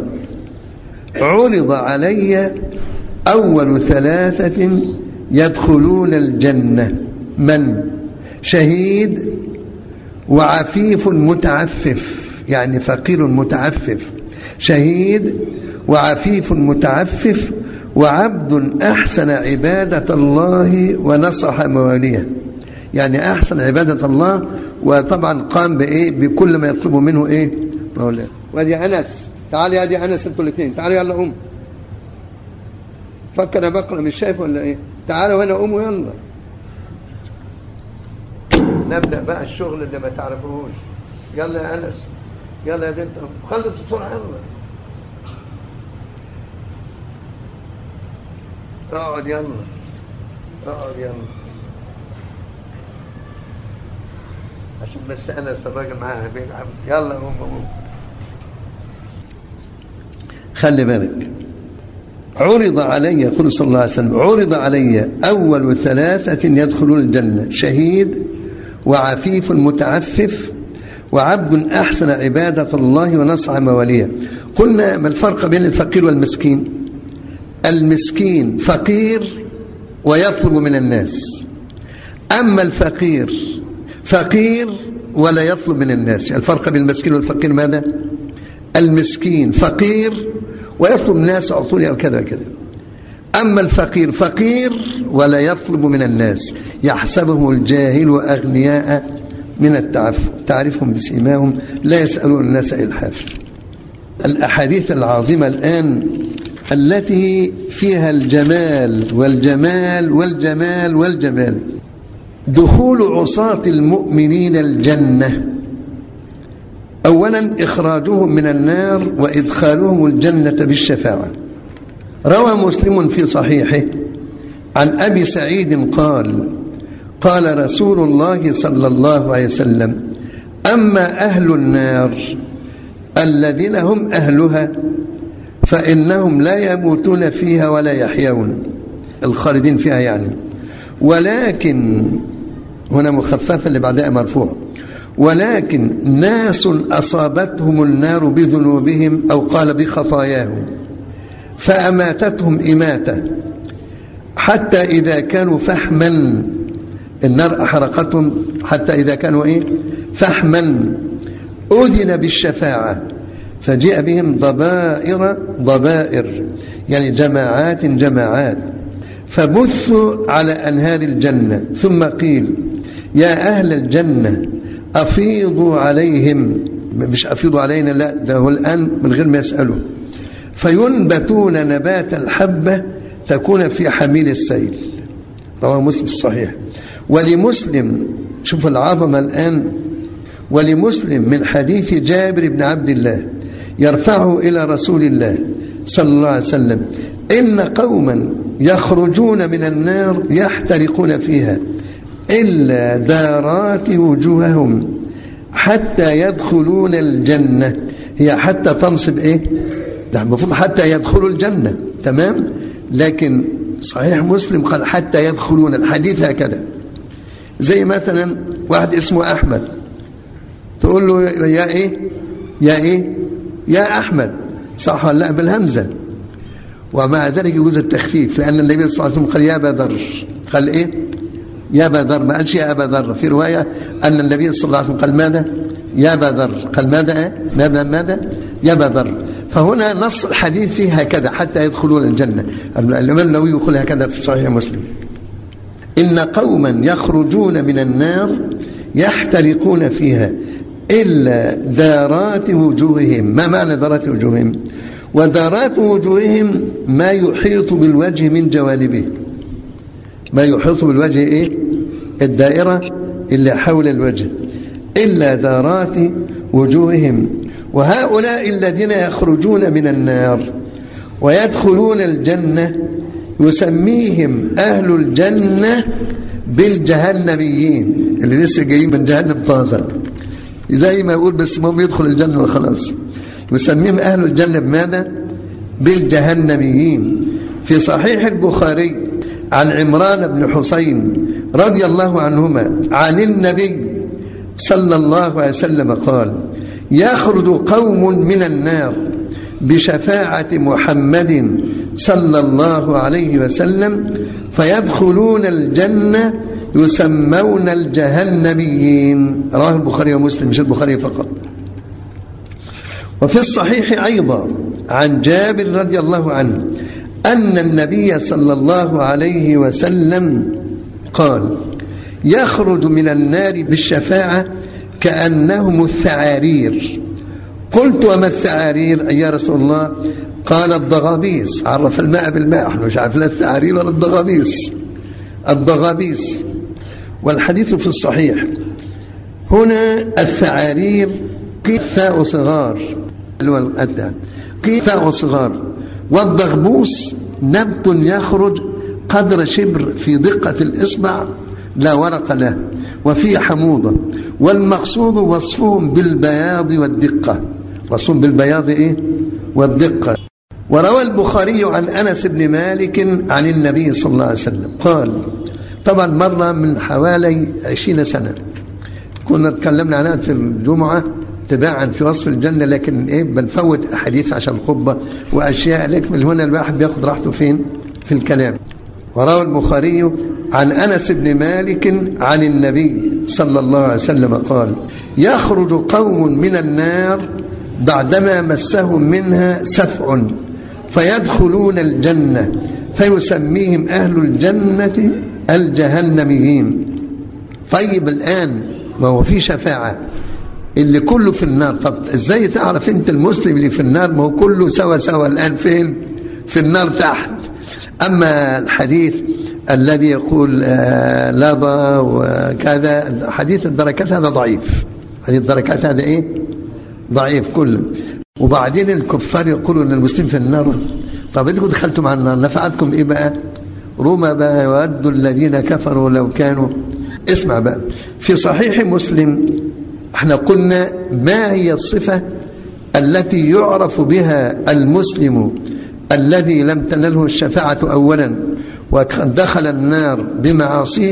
عرض علي أول ثلاثة يدخلون الجنة: من؟ شهيد وعفيف متعفف، يعني فقير متعفف، شهيد وعفيف متعفف، وعبد أحسن عبادة الله ونصح مواليه، يعني أحسن عبادة الله، وطبعا قام بإيه بكل ما يطلب منه إيه مولاه. وادي أنس، تعالي يا دي أنس انتوا الاثنين، تعالوا يلا قوم. فكر يا بقرة مش شايف ولا إيه؟ تعالوا هنا قوموا يلا. نبدأ بقى الشغل اللي ما تعرفوهوش. يلا يا أنس، يلا يا دي انت، خلص بسرعة يلا. اقعد يلا، اقعد يلا، عشان بس أنس الراجل معاها بيلعب. يلا قوم قوم. خلي بالك، عرض علي، يقول صلى الله عليه وسلم: عرض علي أول ثلاثة يدخلون الجنة: شهيد وعفيف متعفف وعبد أحسن عبادة الله ونصح مواليه. قلنا ما الفرق بين الفقير والمسكين؟ المسكين فقير ويطلب من الناس، أما الفقير فقير ولا يطلب من الناس. الفرق بين المسكين والفقير ماذا؟ المسكين فقير ويطلب الناس أعطوني أو كذا كذا، أما الفقير فقير ولا يطلب من الناس، يحسبهم الجاهل أغنياء من التعفف، تعرفهم بسيماهم لا يسألون الناس إلحافا. الأحاديث العظيمة الآن التي فيها الجمال والجمال والجمال والجمال: دخول عصاة المؤمنين الجنة، أولا إخراجهم من النار وإدخالهم الجنة بالشفاعة. روى مسلم في صحيحه عن أبي سعيد قال: قال رسول الله صلى الله عليه وسلم: أما أهل النار الذين هم أهلها فإنهم لا يموتون فيها ولا يحيون، الخالدين فيها يعني، ولكن هنا مخففة اللي بعدها مرفوع، ولكن ناس أصابتهم النار بذنوبهم أو قال بخطاياهم فأماتتهم إماتة حتى إذا كانوا فحما، النار أحرقتهم حتى إذا كانوا إيه؟ فحما، أذن بالشفاعة فجاء بهم ضبائر ضبائر يعني جماعات جماعات، فبثوا على أنهار الجنة، ثم قيل يا أهل الجنة أفيضوا عليهم، مش أفيضوا علينا، لا ده هو الآن من غير ما يسألوا، فينبتون نبات الحبة تكون في حميل السيل. رواه مسلم الصحيح. ولمسلم، شوف العظمة الآن، ولمسلم من حديث جابر بن عبد الله يرفعه إلى رسول الله صلى الله عليه وسلم: إن قوما يخرجون من النار يحترقون فيها إلا دارات وجوههم حتى يدخلون الجنة. هي حتى تنصب إيه؟ ده المفروض حتى يدخلوا الجنة، تمام؟ لكن صحيح مسلم قال حتى يدخلون، الحديث هكذا. زي مثلا واحد اسمه أحمد، تقول له يا إيه يا إيه يا أحمد، صح ولا لا؟ بالهمزة. ومع ذلك يجوز التخفيف، لأن النبي صلى الله عليه وسلم قال يا أبا ذر، قال إيه يا أبا ذر، ما قالش يا أبا ذر. في رواية أن النبي صلى الله عليه وسلم قال ماذا؟ يا أبا ذر، قال ماذا ماذا ماذا يا أبا ذر. فهنا نص الحديث فيه هكذا حتى يدخلون الجنة. الإمام النووي يقول هكذا في صحيح مسلم: إن قوما يخرجون من النار يحترقون فيها إلا دارات وجوههم. ما معنى دارات وجوههم؟ ودارات وجوههم ما يحيط بالوجه من جوانبه، ما يحيط بالوجه إيه؟ الدائرة اللي حول الوجه، إلا دارات وجوههم. وهؤلاء الذين يخرجون من النار ويدخلون الجنة يسميهم أهل الجنة بالجهنميين، اللي لسه جايين من جهنم طازة، زي ما يقول بس ما يدخل الجنة وخلاص. يسميهم أهل الجنة بماذا؟ بالجهنميين. في صحيح البخاري عن عمران بن حسين رضي الله عنهما عن النبي صلى الله عليه وسلم قال: يخرج قوم من النار بشفاعة محمد صلى الله عليه وسلم فيدخلون الجنة يسمون الجهنميين. رواه البخاري ومسلم، مش البخاري فقط. وفي الصحيح أيضا عن جابر رضي الله عنه أن النبي صلى الله عليه وسلم قال: يخرج من النار بالشفاعة كأنهم الثعارير. قلت: وما الثعارير يا رسول الله؟ قال: الضغابيس. عرف الماء بالماء، احنا مش عارفين الثعارير ولا الضغابيس. الضغابيس. والحديث في الصحيح. هنا الثعارير قيل ثاء صغار، اللي هو الأدى، قيل ثاء صغار. والضغبوس نبت يخرج قدر شبر في دقة الإصبع لا ورق له وفيه حموضة، والمقصود وصفهم بالبياض والدقة. وصفهم بالبياض إيه؟ والدقة. وروى البخاري عن أنس بن مالك عن النبي صلى الله عليه وسلم قال، طبعا مرة من حوالي عشرين سنة كنا تكلمنا عنها في الجمعة تباعا في وصف الجنة، لكن إيه بنفوت أحاديث عشان الخطبة وأشياء، لكن هنا الواحد بياخد راحته فين؟ في الكلام. وروى البخاري عن أنس بن مالك عن النبي صلى الله عليه وسلم قال: يخرج قوم من النار بعدما مسهم منها سفع فيدخلون الجنة فيسميهم أهل الجنة الجهنميين. طيب الآن ما هو في شفاعة اللي كله في النار، طب ازاي تعرف انت المسلم اللي في النار؟ ما هو كله سوا سوا الآن فين؟ في النار تحت. أما الحديث الذي يقول آه لظى وكذا، حديث الدركات هذا ضعيف، حديث الدركات هذا ايه؟ ضعيف كله. وبعدين الكفار يقولون ان المسلم في النار، طب انتوا دخلتوا مع النار نفعتكم ايه بقى؟ رما بقى يود الذين كفروا لو كانوا. اسمع بقى، في صحيح مسلم احنا قلنا ما هي الصفة التي يعرف بها المسلم الذي لم تنله الشفاعة أولا ودخل النار بمعاصيه،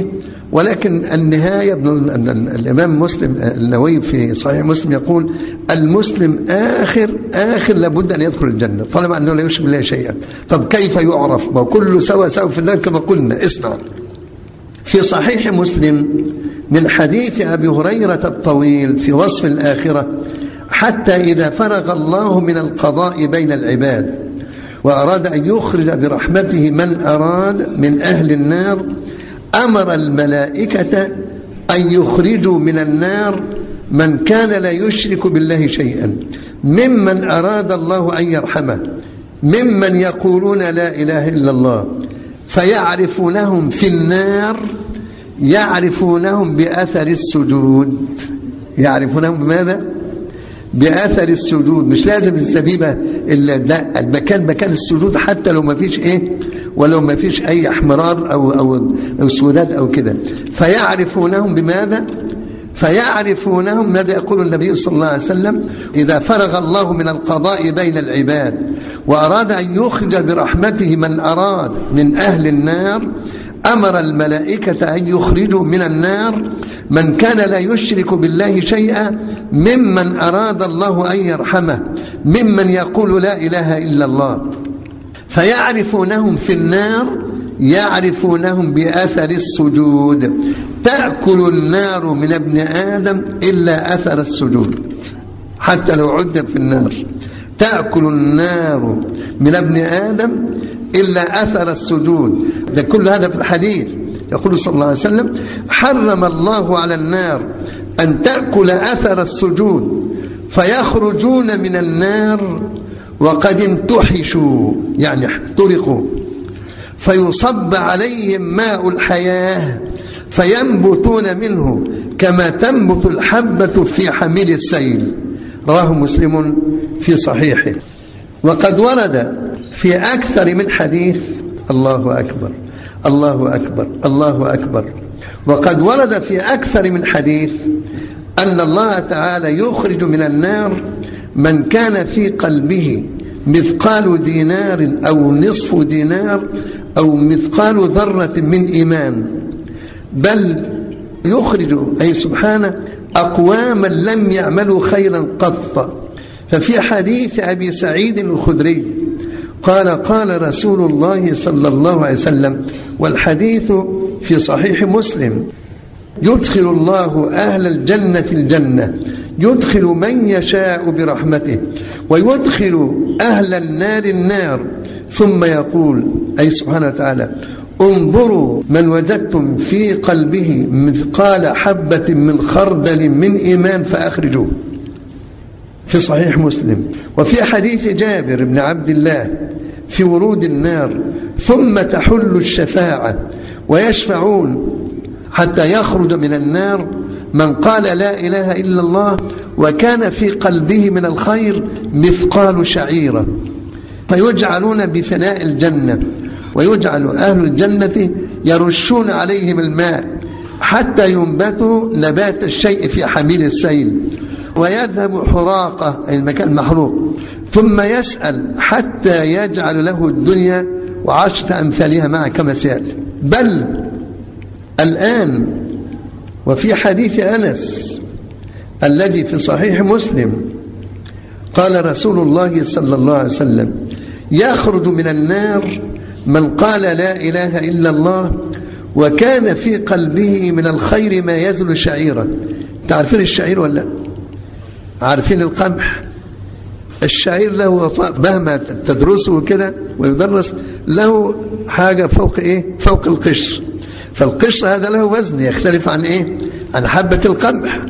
ولكن النهاية الإمام مسلم النووي في صحيح مسلم يقول المسلم آخر آخر لابد أن يدخل الجنة طالما أنه لا يشرك بالله شيئا. طب كيف يعرف؟ ما كله سوا سوا في النار كما قلنا. اسمع، في صحيح مسلم من حديث أبي هريرة الطويل في وصف الآخرة: حتى إذا فرغ الله من القضاء بين العباد وأراد أن يخرج برحمته من أراد من أهل النار أمر الملائكة أن يخرجوا من النار من كان لا يشرك بالله شيئا ممن أراد الله أن يرحمه ممن يقولون لا إله إلا الله، فيعرفونهم في النار يعرفونهم بأثر السجود. يعرفونهم بماذا؟ بأثر السجود. مش لازم الزبيبة إلا لا، المكان مكان السجود حتى لو ما فيش إيه، ولو ما فيش أي احمرار أو, أو, أو سودات أو كده. فيعرفونهم بماذا؟ فيعرفونهم ماذا يقول النبي صلى الله عليه وسلم: إذا فرغ الله من القضاء بين العباد وأراد أن يخرج برحمته من أراد من أهل النار أمر الملائكة أن يخرجوا من النار من كان لا يشرك بالله شيئا ممن أراد الله أن يرحمه ممن يقول لا إله إلا الله، فيعرفونهم في النار يعرفونهم بأثر السجود. تأكل النار من ابن آدم إلا أثر السجود، حتى لو عذب في النار. تأكل النار من ابن آدم إلا أثر السجود. ده كل هذا في الحديث. يقول صلى الله عليه وسلم: حرم الله على النار أن تأكل أثر السجود فيخرجون من النار وقد انتحشوا، يعني احترقوا، فيصب عليهم ماء الحياة فينبتون منه كما تنبت الحبة في حميل السيل. رواه مسلم في صحيحه. وقد ورد في أكثر من حديث. الله أكبر الله أكبر الله أكبر. وقد ورد في أكثر من حديث أن الله تعالى يخرج من النار من كان في قلبه مثقال دينار أو نصف دينار أو مثقال ذرة من إيمان، بل يخرج أي سبحانه أقواما لم يعملوا خيرا قط. ففي حديث أبي سعيد الخدري قال: قال رسول الله صلى الله عليه وسلم، والحديث في صحيح مسلم: يدخل الله أهل الجنة الجنة، يدخل من يشاء برحمته، ويدخل أهل النار النار، ثم يقول أي سبحانه وتعالى: انظروا من وجدتم في قلبه مثقال حبة من خردل من إيمان فأخرجوه. في صحيح مسلم. وفي حديث جابر بن عبد الله في ورود النار: ثم تحل الشفاعة ويشفعون حتى يخرج من النار من قال لا إله إلا الله وكان في قلبه من الخير مثقال شعيرة، فيجعلون بفناء الجنة، ويجعل أهل الجنة يرشون عليهم الماء حتى ينبتوا نبات الشيء في حميل السيل، ويذهب حراقة أي المكان محروق، ثم يسأل حتى يجعل له الدنيا وعشرة أمثالها معه كما سيأتي. بل الآن وفي حديث أنس الذي في صحيح مسلم قال رسول الله صلى الله عليه وسلم: يخرج من النار من قال لا إله إلا الله وكان في قلبه من الخير ما يزن شعيرا. تعرفين الشعير ولا؟ عارفين القمح؟ الشعير له وطاء مهما تدرسه كده ويدرس له حاجة فوق إيه؟ فوق القشر. فالقشر هذا له وزن يختلف عن إيه؟ عن حبة القمح.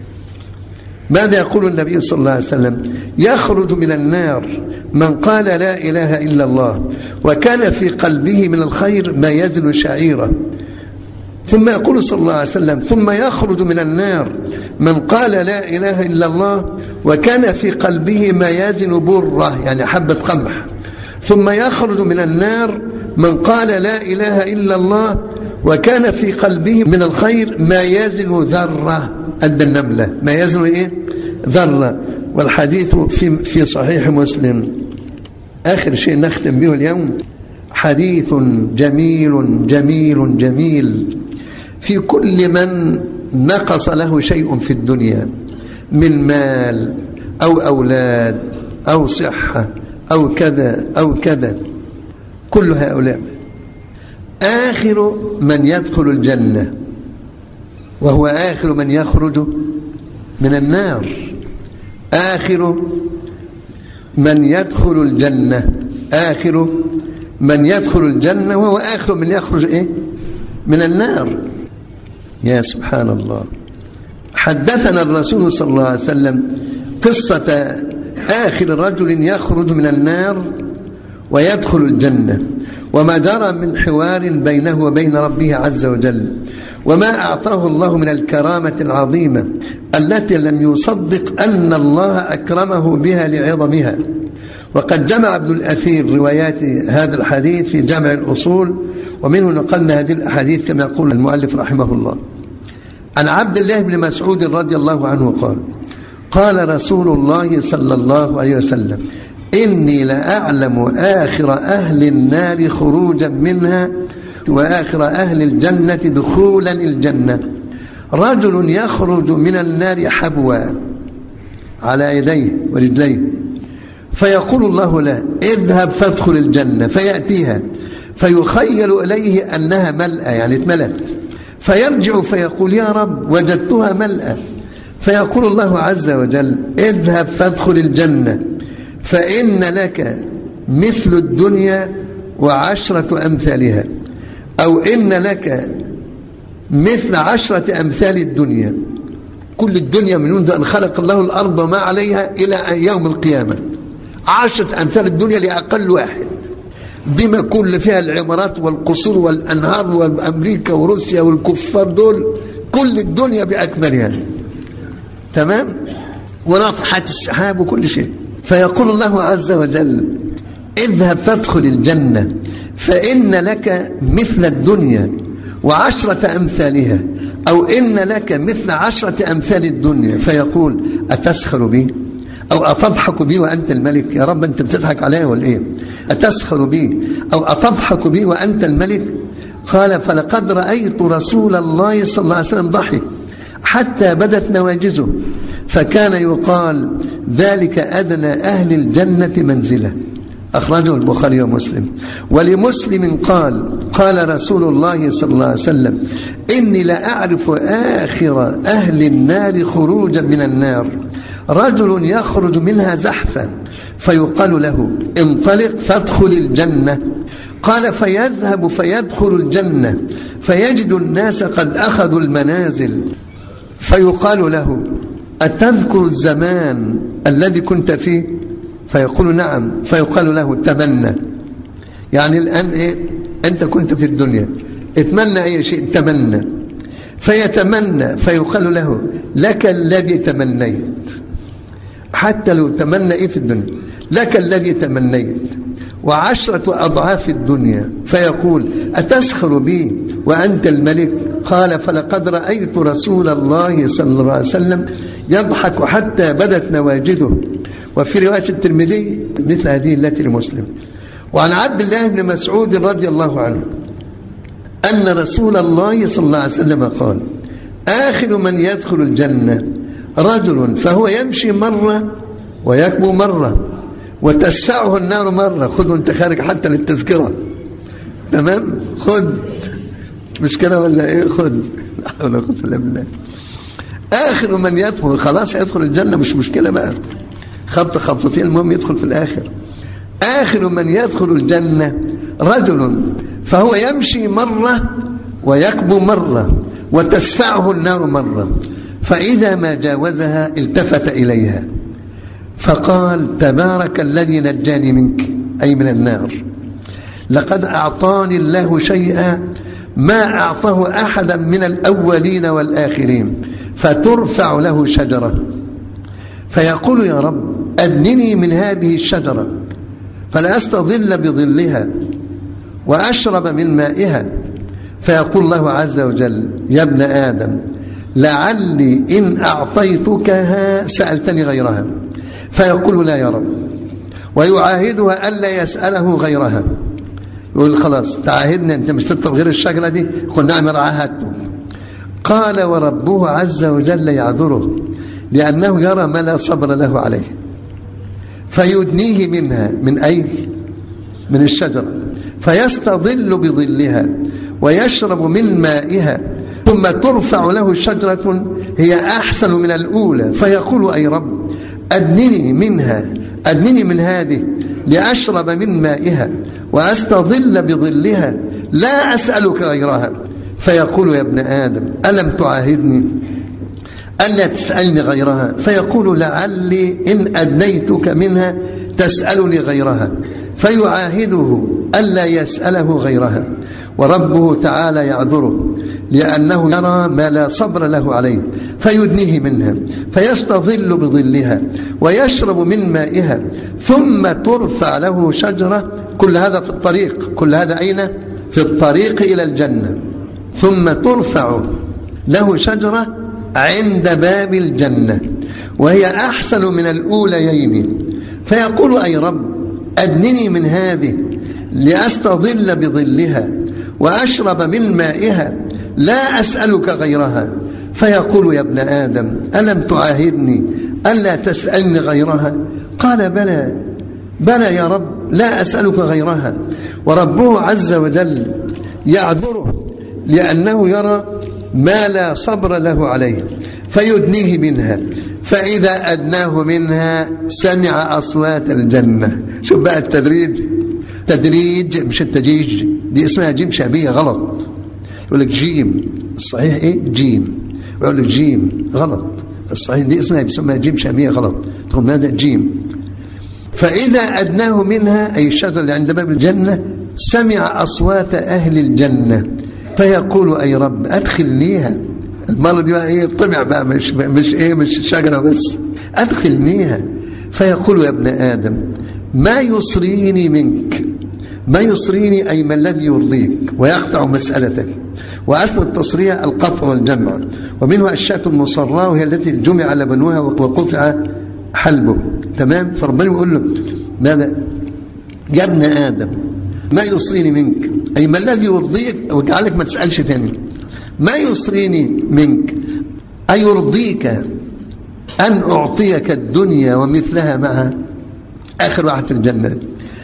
ماذا يقول النبي صلى الله عليه وسلم؟ يخرج من النار من قال لا إله إلا الله وكان في قلبه من الخير ما يزن شعيرة. ثم يقول صلى الله عليه وسلم: ثم يخرج من النار من قال لا إله إلا الله وكان في قلبه ما يزن برة، يعني حبة قمح. ثم يخرج من النار من قال لا إله إلا الله وكان في قلبه من الخير ما يزن ذرة، قد النملة، ما يزن إيه؟ ذرة. والحديث في في صحيح مسلم. آخر شيء نختم به اليوم حديث جميل جميل جميل في كل من نقص له شيء في الدنيا من مال أو أولاد أو صحة أو كذا أو كذا، كل هؤلاء آخر من يدخل الجنة وهو آخر من يخرج من النار. آخر من يدخل الجنة آخر من يدخل الجنة وهو آخر من يخرج إيه؟ من النار. يا سبحان الله. حدثنا الرسول صلى الله عليه وسلم قصة آخر رجل يخرج من النار ويدخل الجنة، وما جرى من حوار بينه وبين ربه عز وجل، وما أعطاه الله من الكرامة العظيمة التي لم يصدق أن الله أكرمه بها لعظمها. وقد جمع ابن الأثير روايات هذا الحديث في جمع الأصول، ومنه نقلنا هذه الأحاديث كما يقول المؤلف رحمه الله. عن عبد الله بن مسعود رضي الله عنه قال: قال رسول الله صلى الله عليه وسلم: إني لأعلم آخر أهل النار خروجا منها وآخر أهل الجنة دخولا الجنة، رجل يخرج من النار حبوا على يديه ورجليه، فيقول الله له: اذهب فادخل الجنة، فيأتيها فيخيل إليه أنها ملأة، يعني اتملت، فيرجع فيقول: يا رب وجدتها ملأة. فيقول الله عز وجل: اذهب فادخل الجنة، فإن لك مثل الدنيا وعشرة أمثالها، أو إن لك مثل عشرة أمثال الدنيا. كل الدنيا من منذ أن خلق الله الأرض وما عليها إلى يوم القيامة، عشرة أمثال الدنيا لأقل واحد، بما كل فيها العمارات والقصور والأنهار والأمريكا وروسيا والكفار دول، كل الدنيا بأكملها، تمام، وناطحات السحاب وكل شيء. فيقول الله عز وجل: اذهب فادخل الجنة، فإن لك مثل الدنيا وعشرة أمثالها، أو إن لك مثل عشرة أمثال الدنيا. فيقول: أتسخر بي أو أتضحك بي وأنت الملك؟ يا رب أنت بتضحك عليا ولا إيه؟ أتسخر بي أو أتضحك بي وأنت الملك؟ قال: فلقد رأيت رسول الله صلى الله عليه وسلم ضحك حتى بدت نواجزه، فكان يقال: ذلك أدنى أهل الجنة منزلة. أخرجه البخاري ومسلم. ولمسلم قال: قال رسول الله صلى الله عليه وسلم: إني لأعرف آخر أهل النار خروجا من النار، رجل يخرج منها زحفا، فيقال له: انطلق فادخل الجنة. قال: فيذهب فيدخل الجنة، فيجد الناس قد أخذوا المنازل، فيقال له: أتذكر الزمان الذي كنت فيه؟ فيقول: نعم. فيقال له: تمنى، يعني الآن إيه؟ أنت كنت في الدنيا، اتمنى أي شيء، تمنى. فيتمنى، فيقال له: لك الذي تمنيت. حتى لو تمنى إيه في الدنيا، لك الذي تمنيت وعشرة أضعاف الدنيا. فيقول: أتسخر بي وأنت الملك؟ قال: فلقد رأيت رسول الله صلى الله عليه وسلم يضحك حتى بدت نواجذه. وفي رواية الترمذي مثل هذه التي لمسلم. وعن عبد الله بن مسعود رضي الله عنه أن رسول الله صلى الله عليه وسلم قال: آخر من يدخل الجنة رجل فهو يمشي مرة ويكبو مرة وتسفعه النار مرة. خذ وانت خارج حتى للتذكرة، تمام، خذ، مش كده ولا ايه؟ خذ، لا حول ولا قوة الا بالله. آخر من يدخل، خلاص يدخل الجنة، مش مشكلة بقى، خبط خبطتين، المهم يدخل في الآخر. آخر من يدخل الجنة رجل فهو يمشي مرة ويكبو مرة وتسفعه النار مرة، فإذا ما جاوزها التفت إليها فقال: تبارك الذي نجاني منك، أي من النار، لقد أعطاني الله شيئا ما أعطاه أحدا من الأولين والآخرين. فترفع له شجرة فيقول: يا رب أدنني من هذه الشجرة فلا أستظل بظلها وأشرب من مائها. فيقول الله عز وجل: يا ابن آدم لعلي إن أعطيتكها سألتني غيرها. فيقول: لا يا رب، ويعاهدها ألا يسأله غيرها. يقول: خلاص تعاهدنا، أنت مش تطلب غير الشجرة دي؟ قل: نعم عاهدتك. قال وربه عز وجل يعذره لأنه يرى ما لا صبر له عليه فيدنيه منها. من أي؟ من الشجرة. فيستظل بظلها ويشرب من مائها ثم ترفع له شجرة هي أحسن من الأولى فيقول أي رب أدنني منها، أدنني من هذه لأشرب من مائها وأستظل بظلها لا أسألك غيرها. فيقول يا ابن آدم ألم تعاهدني ألا تسألني غيرها؟ فيقول لعلي إن أدنيتك منها تسألني غيرها، فيعاهده ألا يسأله غيرها. وربه تعالى يعذره لأنه يرى ما لا صبر له عليه فيدنيه منها فيستظل بظلها ويشرب من مائها ثم ترفع له شجرة. كل هذا في الطريق، كل هذا أين؟ في الطريق إلى الجنة. ثم ترفع له شجرة عند باب الجنة وهي أحسن من الأوليين فيقول أي رب أدنني من هذه لأستظل بظلها وأشرب من مائها لا أسألك غيرها. فيقول يا ابن آدم ألم تعاهدني ألا تسألني غيرها؟ قال بلى بلى يا رب لا أسألك غيرها. وربه عز وجل يعذره لأنه يرى ما لا صبر له عليه فيدنيه منها فإذا أدناه منها سمع أصوات الجنة. شوف بقى التدريج، تدريج مش التجيج، دي اسمها جيم شعبية غلط. يقول لك جيم الصحيح ايه؟ جيم. ويقول لك جيم غلط الصحيح، دي اسمها بيسمى جيم شعبية غلط، تقول ماذا؟ جيم. فإذا أدناه منها أي الشجرة اللي عند باب الجنة سمع أصوات أهل الجنة فيقول أي رب أدخلنيها. المرة دي بقى ايه؟ طمع بقى، مش مش ايه مش شجرة بس، أدخلنيها. فيقول يا ابن آدم ما يصريني منك، ما يصريني أي ما الذي يرضيك ويقطع مسألتك. وأصل التصرية القطع والجمع، ومنه الشاة المصراة وهي التي جمع لبنها وقطع حلبه. تمام. فربنا يقول له ماذا؟ يا ابن آدم ما يصريني منك أي ما الذي يرضيك وجعلك ما تسألش تاني. ما يصريني منك أي يرضيك أن أعطيك الدنيا ومثلها معها. آخر واحد في الجنة.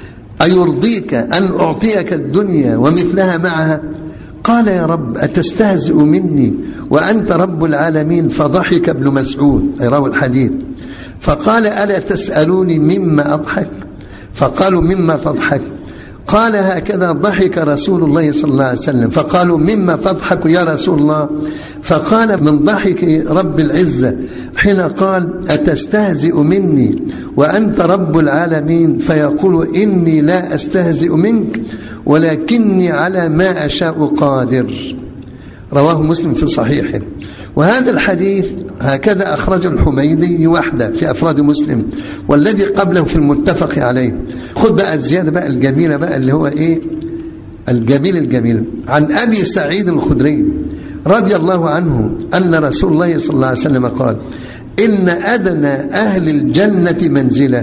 أيرضيك أن أعطيك الدنيا ومثلها معها؟ قال يا رب أتستهزئ مني وأنت رب العالمين؟ فضحك ابن مسعود أي راوي الحديث فقال ألا تسألوني مما أضحك؟ فقالوا مما تضحك؟ قال هكذا ضحك رسول الله صلى الله عليه وسلم. فقالوا مما تضحك يا رسول الله؟ فقال من ضحك رب العزة حين قال أتستهزئ مني وأنت رب العالمين؟ فيقول إني لا أستهزئ منك ولكني على ما أشاء قادر. رواه مسلم في صحيحه. وهذا الحديث هكذا أخرج الحميدي وحده في أفراد مسلم والذي قبله في المتفق عليه. خذ بقى الزيادة بقى الجميلة بقى اللي هو إيه الجميل الجميل. عن أبي سعيد الخدري رضي الله عنه أن رسول الله صلى الله عليه وسلم قال إن أدنى أهل الجنة منزلة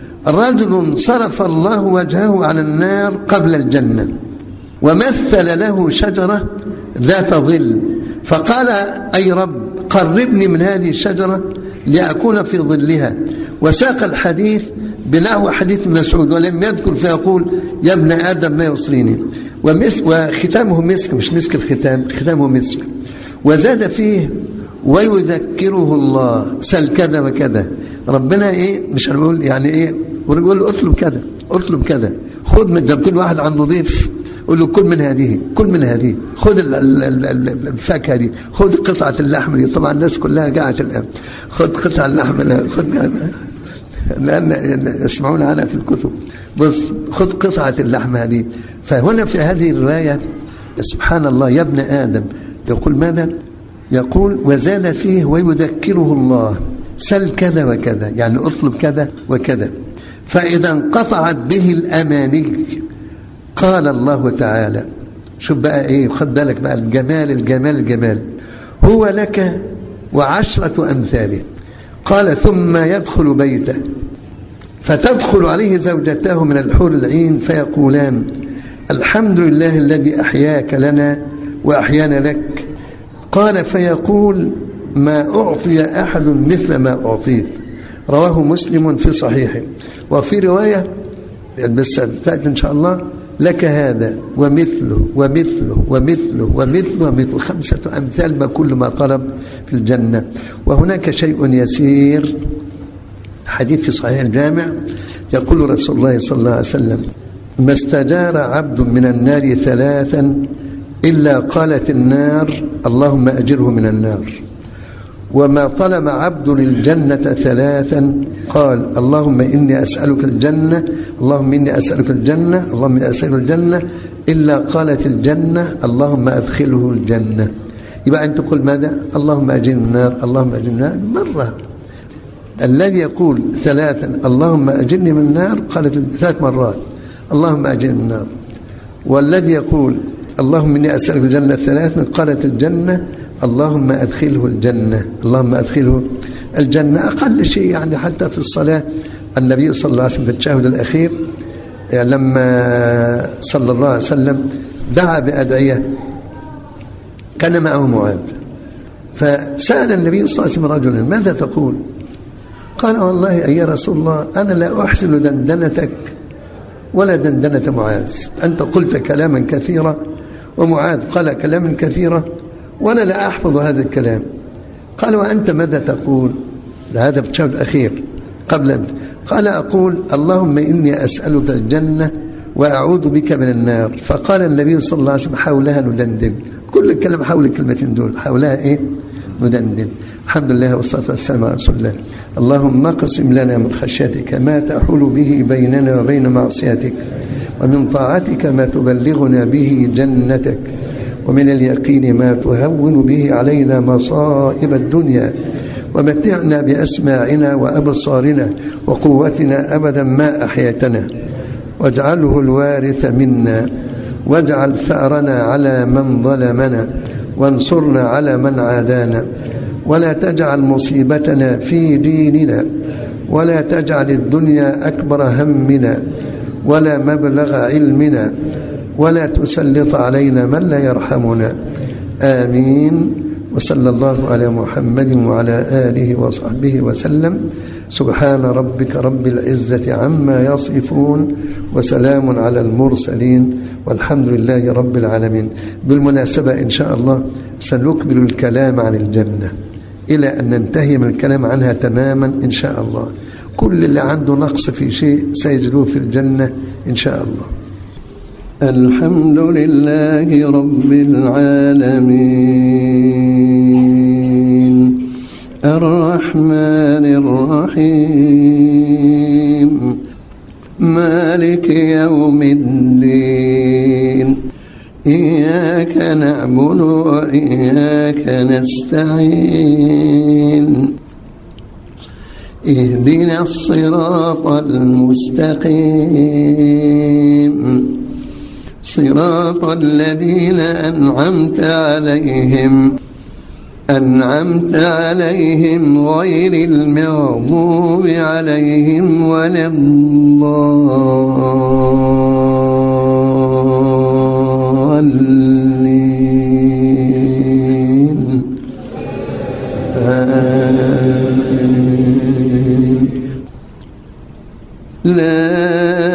رجل صرف الله وجهه عن النار قبل الجنة ومثل له شجرة ذات ظل فقال أي رب قربني من هذه الشجرة لأكون في ظلها. وساق الحديث بنحو حديث مسعود ولم يذكر فيقول يا ابن آدم ما يصريني. وختامه مسك، مش مسك الختام، ختامه مسك. وزاد فيه ويذكره الله سل كذا وكذا. ربنا ايه مش هنقول يعني ايه، ونقول له اطلب كذا اطلب كذا، خذ من ده. كل واحد عنده ضيف قول له كل من هذه كل من هذه، خذ الفاكهه دي، خذ قطعه اللحم دي. طبعا الناس كلها قاعده الان خذ قطعه اللحم، خذ لان يسمعون عنها في الكتب. بص خذ قطعه اللحم هذه. فهنا في هذه الروايه سبحان الله يا ابن آدم يقول ماذا؟ يقول وزاد فيه ويذكره الله سل كذا وكذا، يعني اطلب كذا وكذا. فإذا انقطعت به الأماني قال الله تعالى، شوف بقى ايه، خد بالك بقى الجمال الجمال الجمال، هو لك وعشرة أمثاله. قال ثم يدخل بيته فتدخل عليه زوجته من الحور العين فيقولان الحمد لله الذي أحياك لنا وأحيانا لك. قال فيقول ما أعطي أحد مثل ما أعطيت. رواه مسلم في صحيحه. وفي رواية بس تأتي إن شاء الله لك هذا ومثله ومثله ومثله ومثله ومثله، خمسة أمثال ما كل ما طلب في الجنة. وهناك شيء يسير، حديث في صحيح الجامع يقول رسول الله صلى الله عليه وسلم ما استجار عبد من النار ثلاثا إلا قالت النار اللهم أجره من النار، وما طلب عبد الجنة ثلاثا قال اللهم إني أسألك الجنة اللهم إني أسألك الجنة اللهم إني أسألك الجنة إلا قالت الجنة اللهم أدخله الجنة. يبقى أن تقول ماذا؟ اللهم أجرني من النار اللهم أجرني من النار مرة. الذي يقول ثلاثا اللهم أجرني من النار قالت ثلاث مرات اللهم أجرني من النار، والذي يقول اللهم إني أسألك الجنة ثلاثا قالت الجنة اللهم أدخله الجنة اللهم أدخله الجنة. أقل شيء يعني حتى في الصلاة النبي صلى الله عليه وسلم في التشهد الأخير يعني لما صلى الله عليه وسلم دعا بأدعية كان معه معاذ، فسأل النبي صلى الله عليه وسلم رجلا ماذا تقول؟ قال والله يا رسول الله أنا لا أحسن دندنتك ولا دندنة معاذ، أنت قلت كلاما كثيرا ومعاذ قال كلاما كثيرا وأنا لا أحفظ هذا الكلام. قال وأنت ماذا تقول؟ هذا في التشهد الأخير قبل أن قال أقول اللهم إني أسألك الجنة وأعوذ بك من النار. فقال النبي صلى الله عليه وسلم حولها ندندن، كل الكلام حول الكلمتين دول حولها إيه؟ ندندن. الحمد لله والصلاة والسلام على رسول الله. اللهم اقسم لنا من خشيتك ما تحول به بيننا وبين معصيتك، ومن طاعتك ما تبلغنا به جنتك، ومن اليقين ما تهون به علينا مصائب الدنيا، ومتعنا بأسماعنا وأبصارنا وقوتنا أبدا ما أحيتنا، واجعله الوارث منا، واجعل ثأرنا على من ظلمنا، وانصرنا على من عادانا، ولا تجعل مصيبتنا في ديننا، ولا تجعل الدنيا أكبر همنا ولا مبلغ علمنا، ولا تسلط علينا من لا يرحمنا. آمين. وصلى الله على محمد وعلى آله وصحبه وسلم. سبحان ربك رب العزة عما يصفون وسلام على المرسلين والحمد لله رب العالمين. بالمناسبة إن شاء الله سنكمل الكلام عن الجنة إلى أن ننتهي من الكلام عنها تماما إن شاء الله. كل اللي عنده نقص في شيء سيجدوه في الجنة إن شاء الله. الحمد لله رب العالمين الرحمن الرحيم مالك يوم الدين إياك نعبد وإياك نستعين اهدنا الصراط المستقيم صراط الذين أنعمت عليهم أنعمت عليهم غير المغضوب عليهم ولا الضالين. لا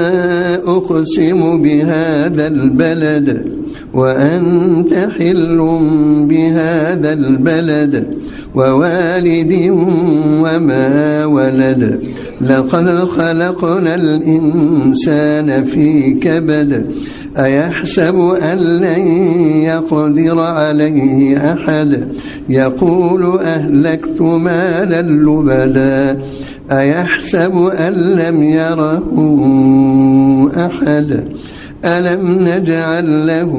أقسم بهذا البلد وأنت حل بهذا البلد ووالد وما ولد لقد خلقنا الإنسان في كبد أيحسب أن لن يقدر عليه أحد يقول أهلكت مالا لبدا أيحسب أن لم يره أحد ألم نجعل له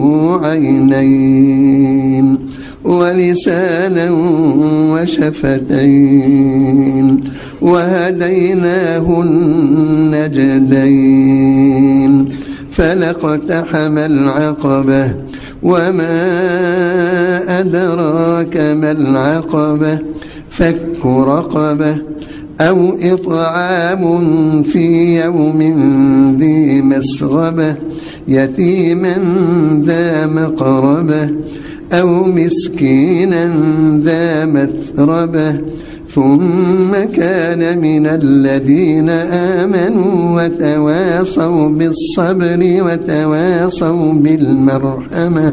عينين ولسانا وشفتين وهديناه النجدين فلاقتحم العقبة وما أدراك ما العقبة فك رقبة أو إطعام في يوم ذي مسغبة يتيما ذا مقربة أو مسكينا ذا متربة ثم كان من الذين آمنوا وتواصوا بالصبر وتواصوا بالمرحمة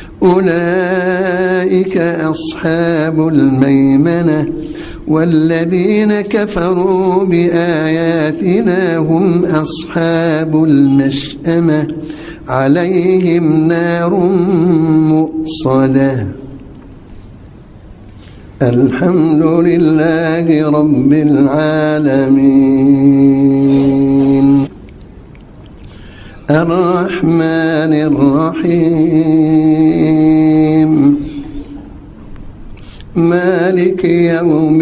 أولئك أصحاب الميمنة والذين كفروا بآياتنا هم أصحاب المشأمة عليهم نار مؤصدة. الحمد لله رب العالمين الرحمن الرحيم مالك يوم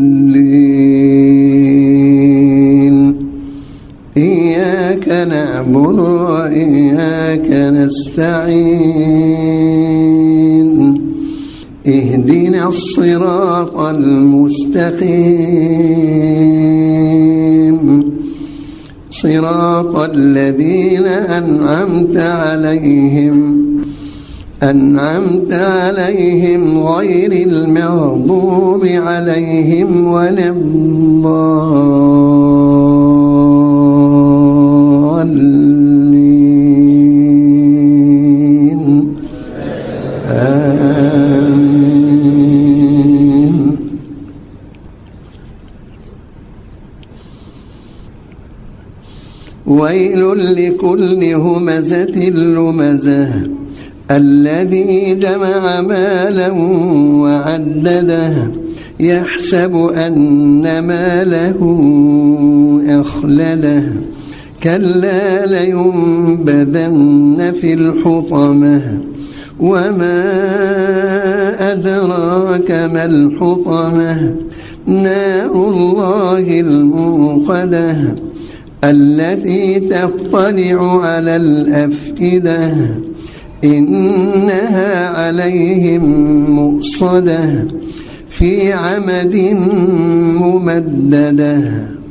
الدين إياك نعبد وإياك نستعين اهدنا الصراط المستقيم صراط الذين أنعمت عليهم أنعمت عليهم غير المغضوب عليهم ولا الضالين آمين. ويل لكل همزة لمزة الذي جمع مالا وعدده يحسب أن ماله أخلده كلا لينبذن في الحطمة وما أدراك ما الحطمة نار الله الموقدة التي تطلع على الأفئدة إنها عليهم مؤصدة في عمد ممددة.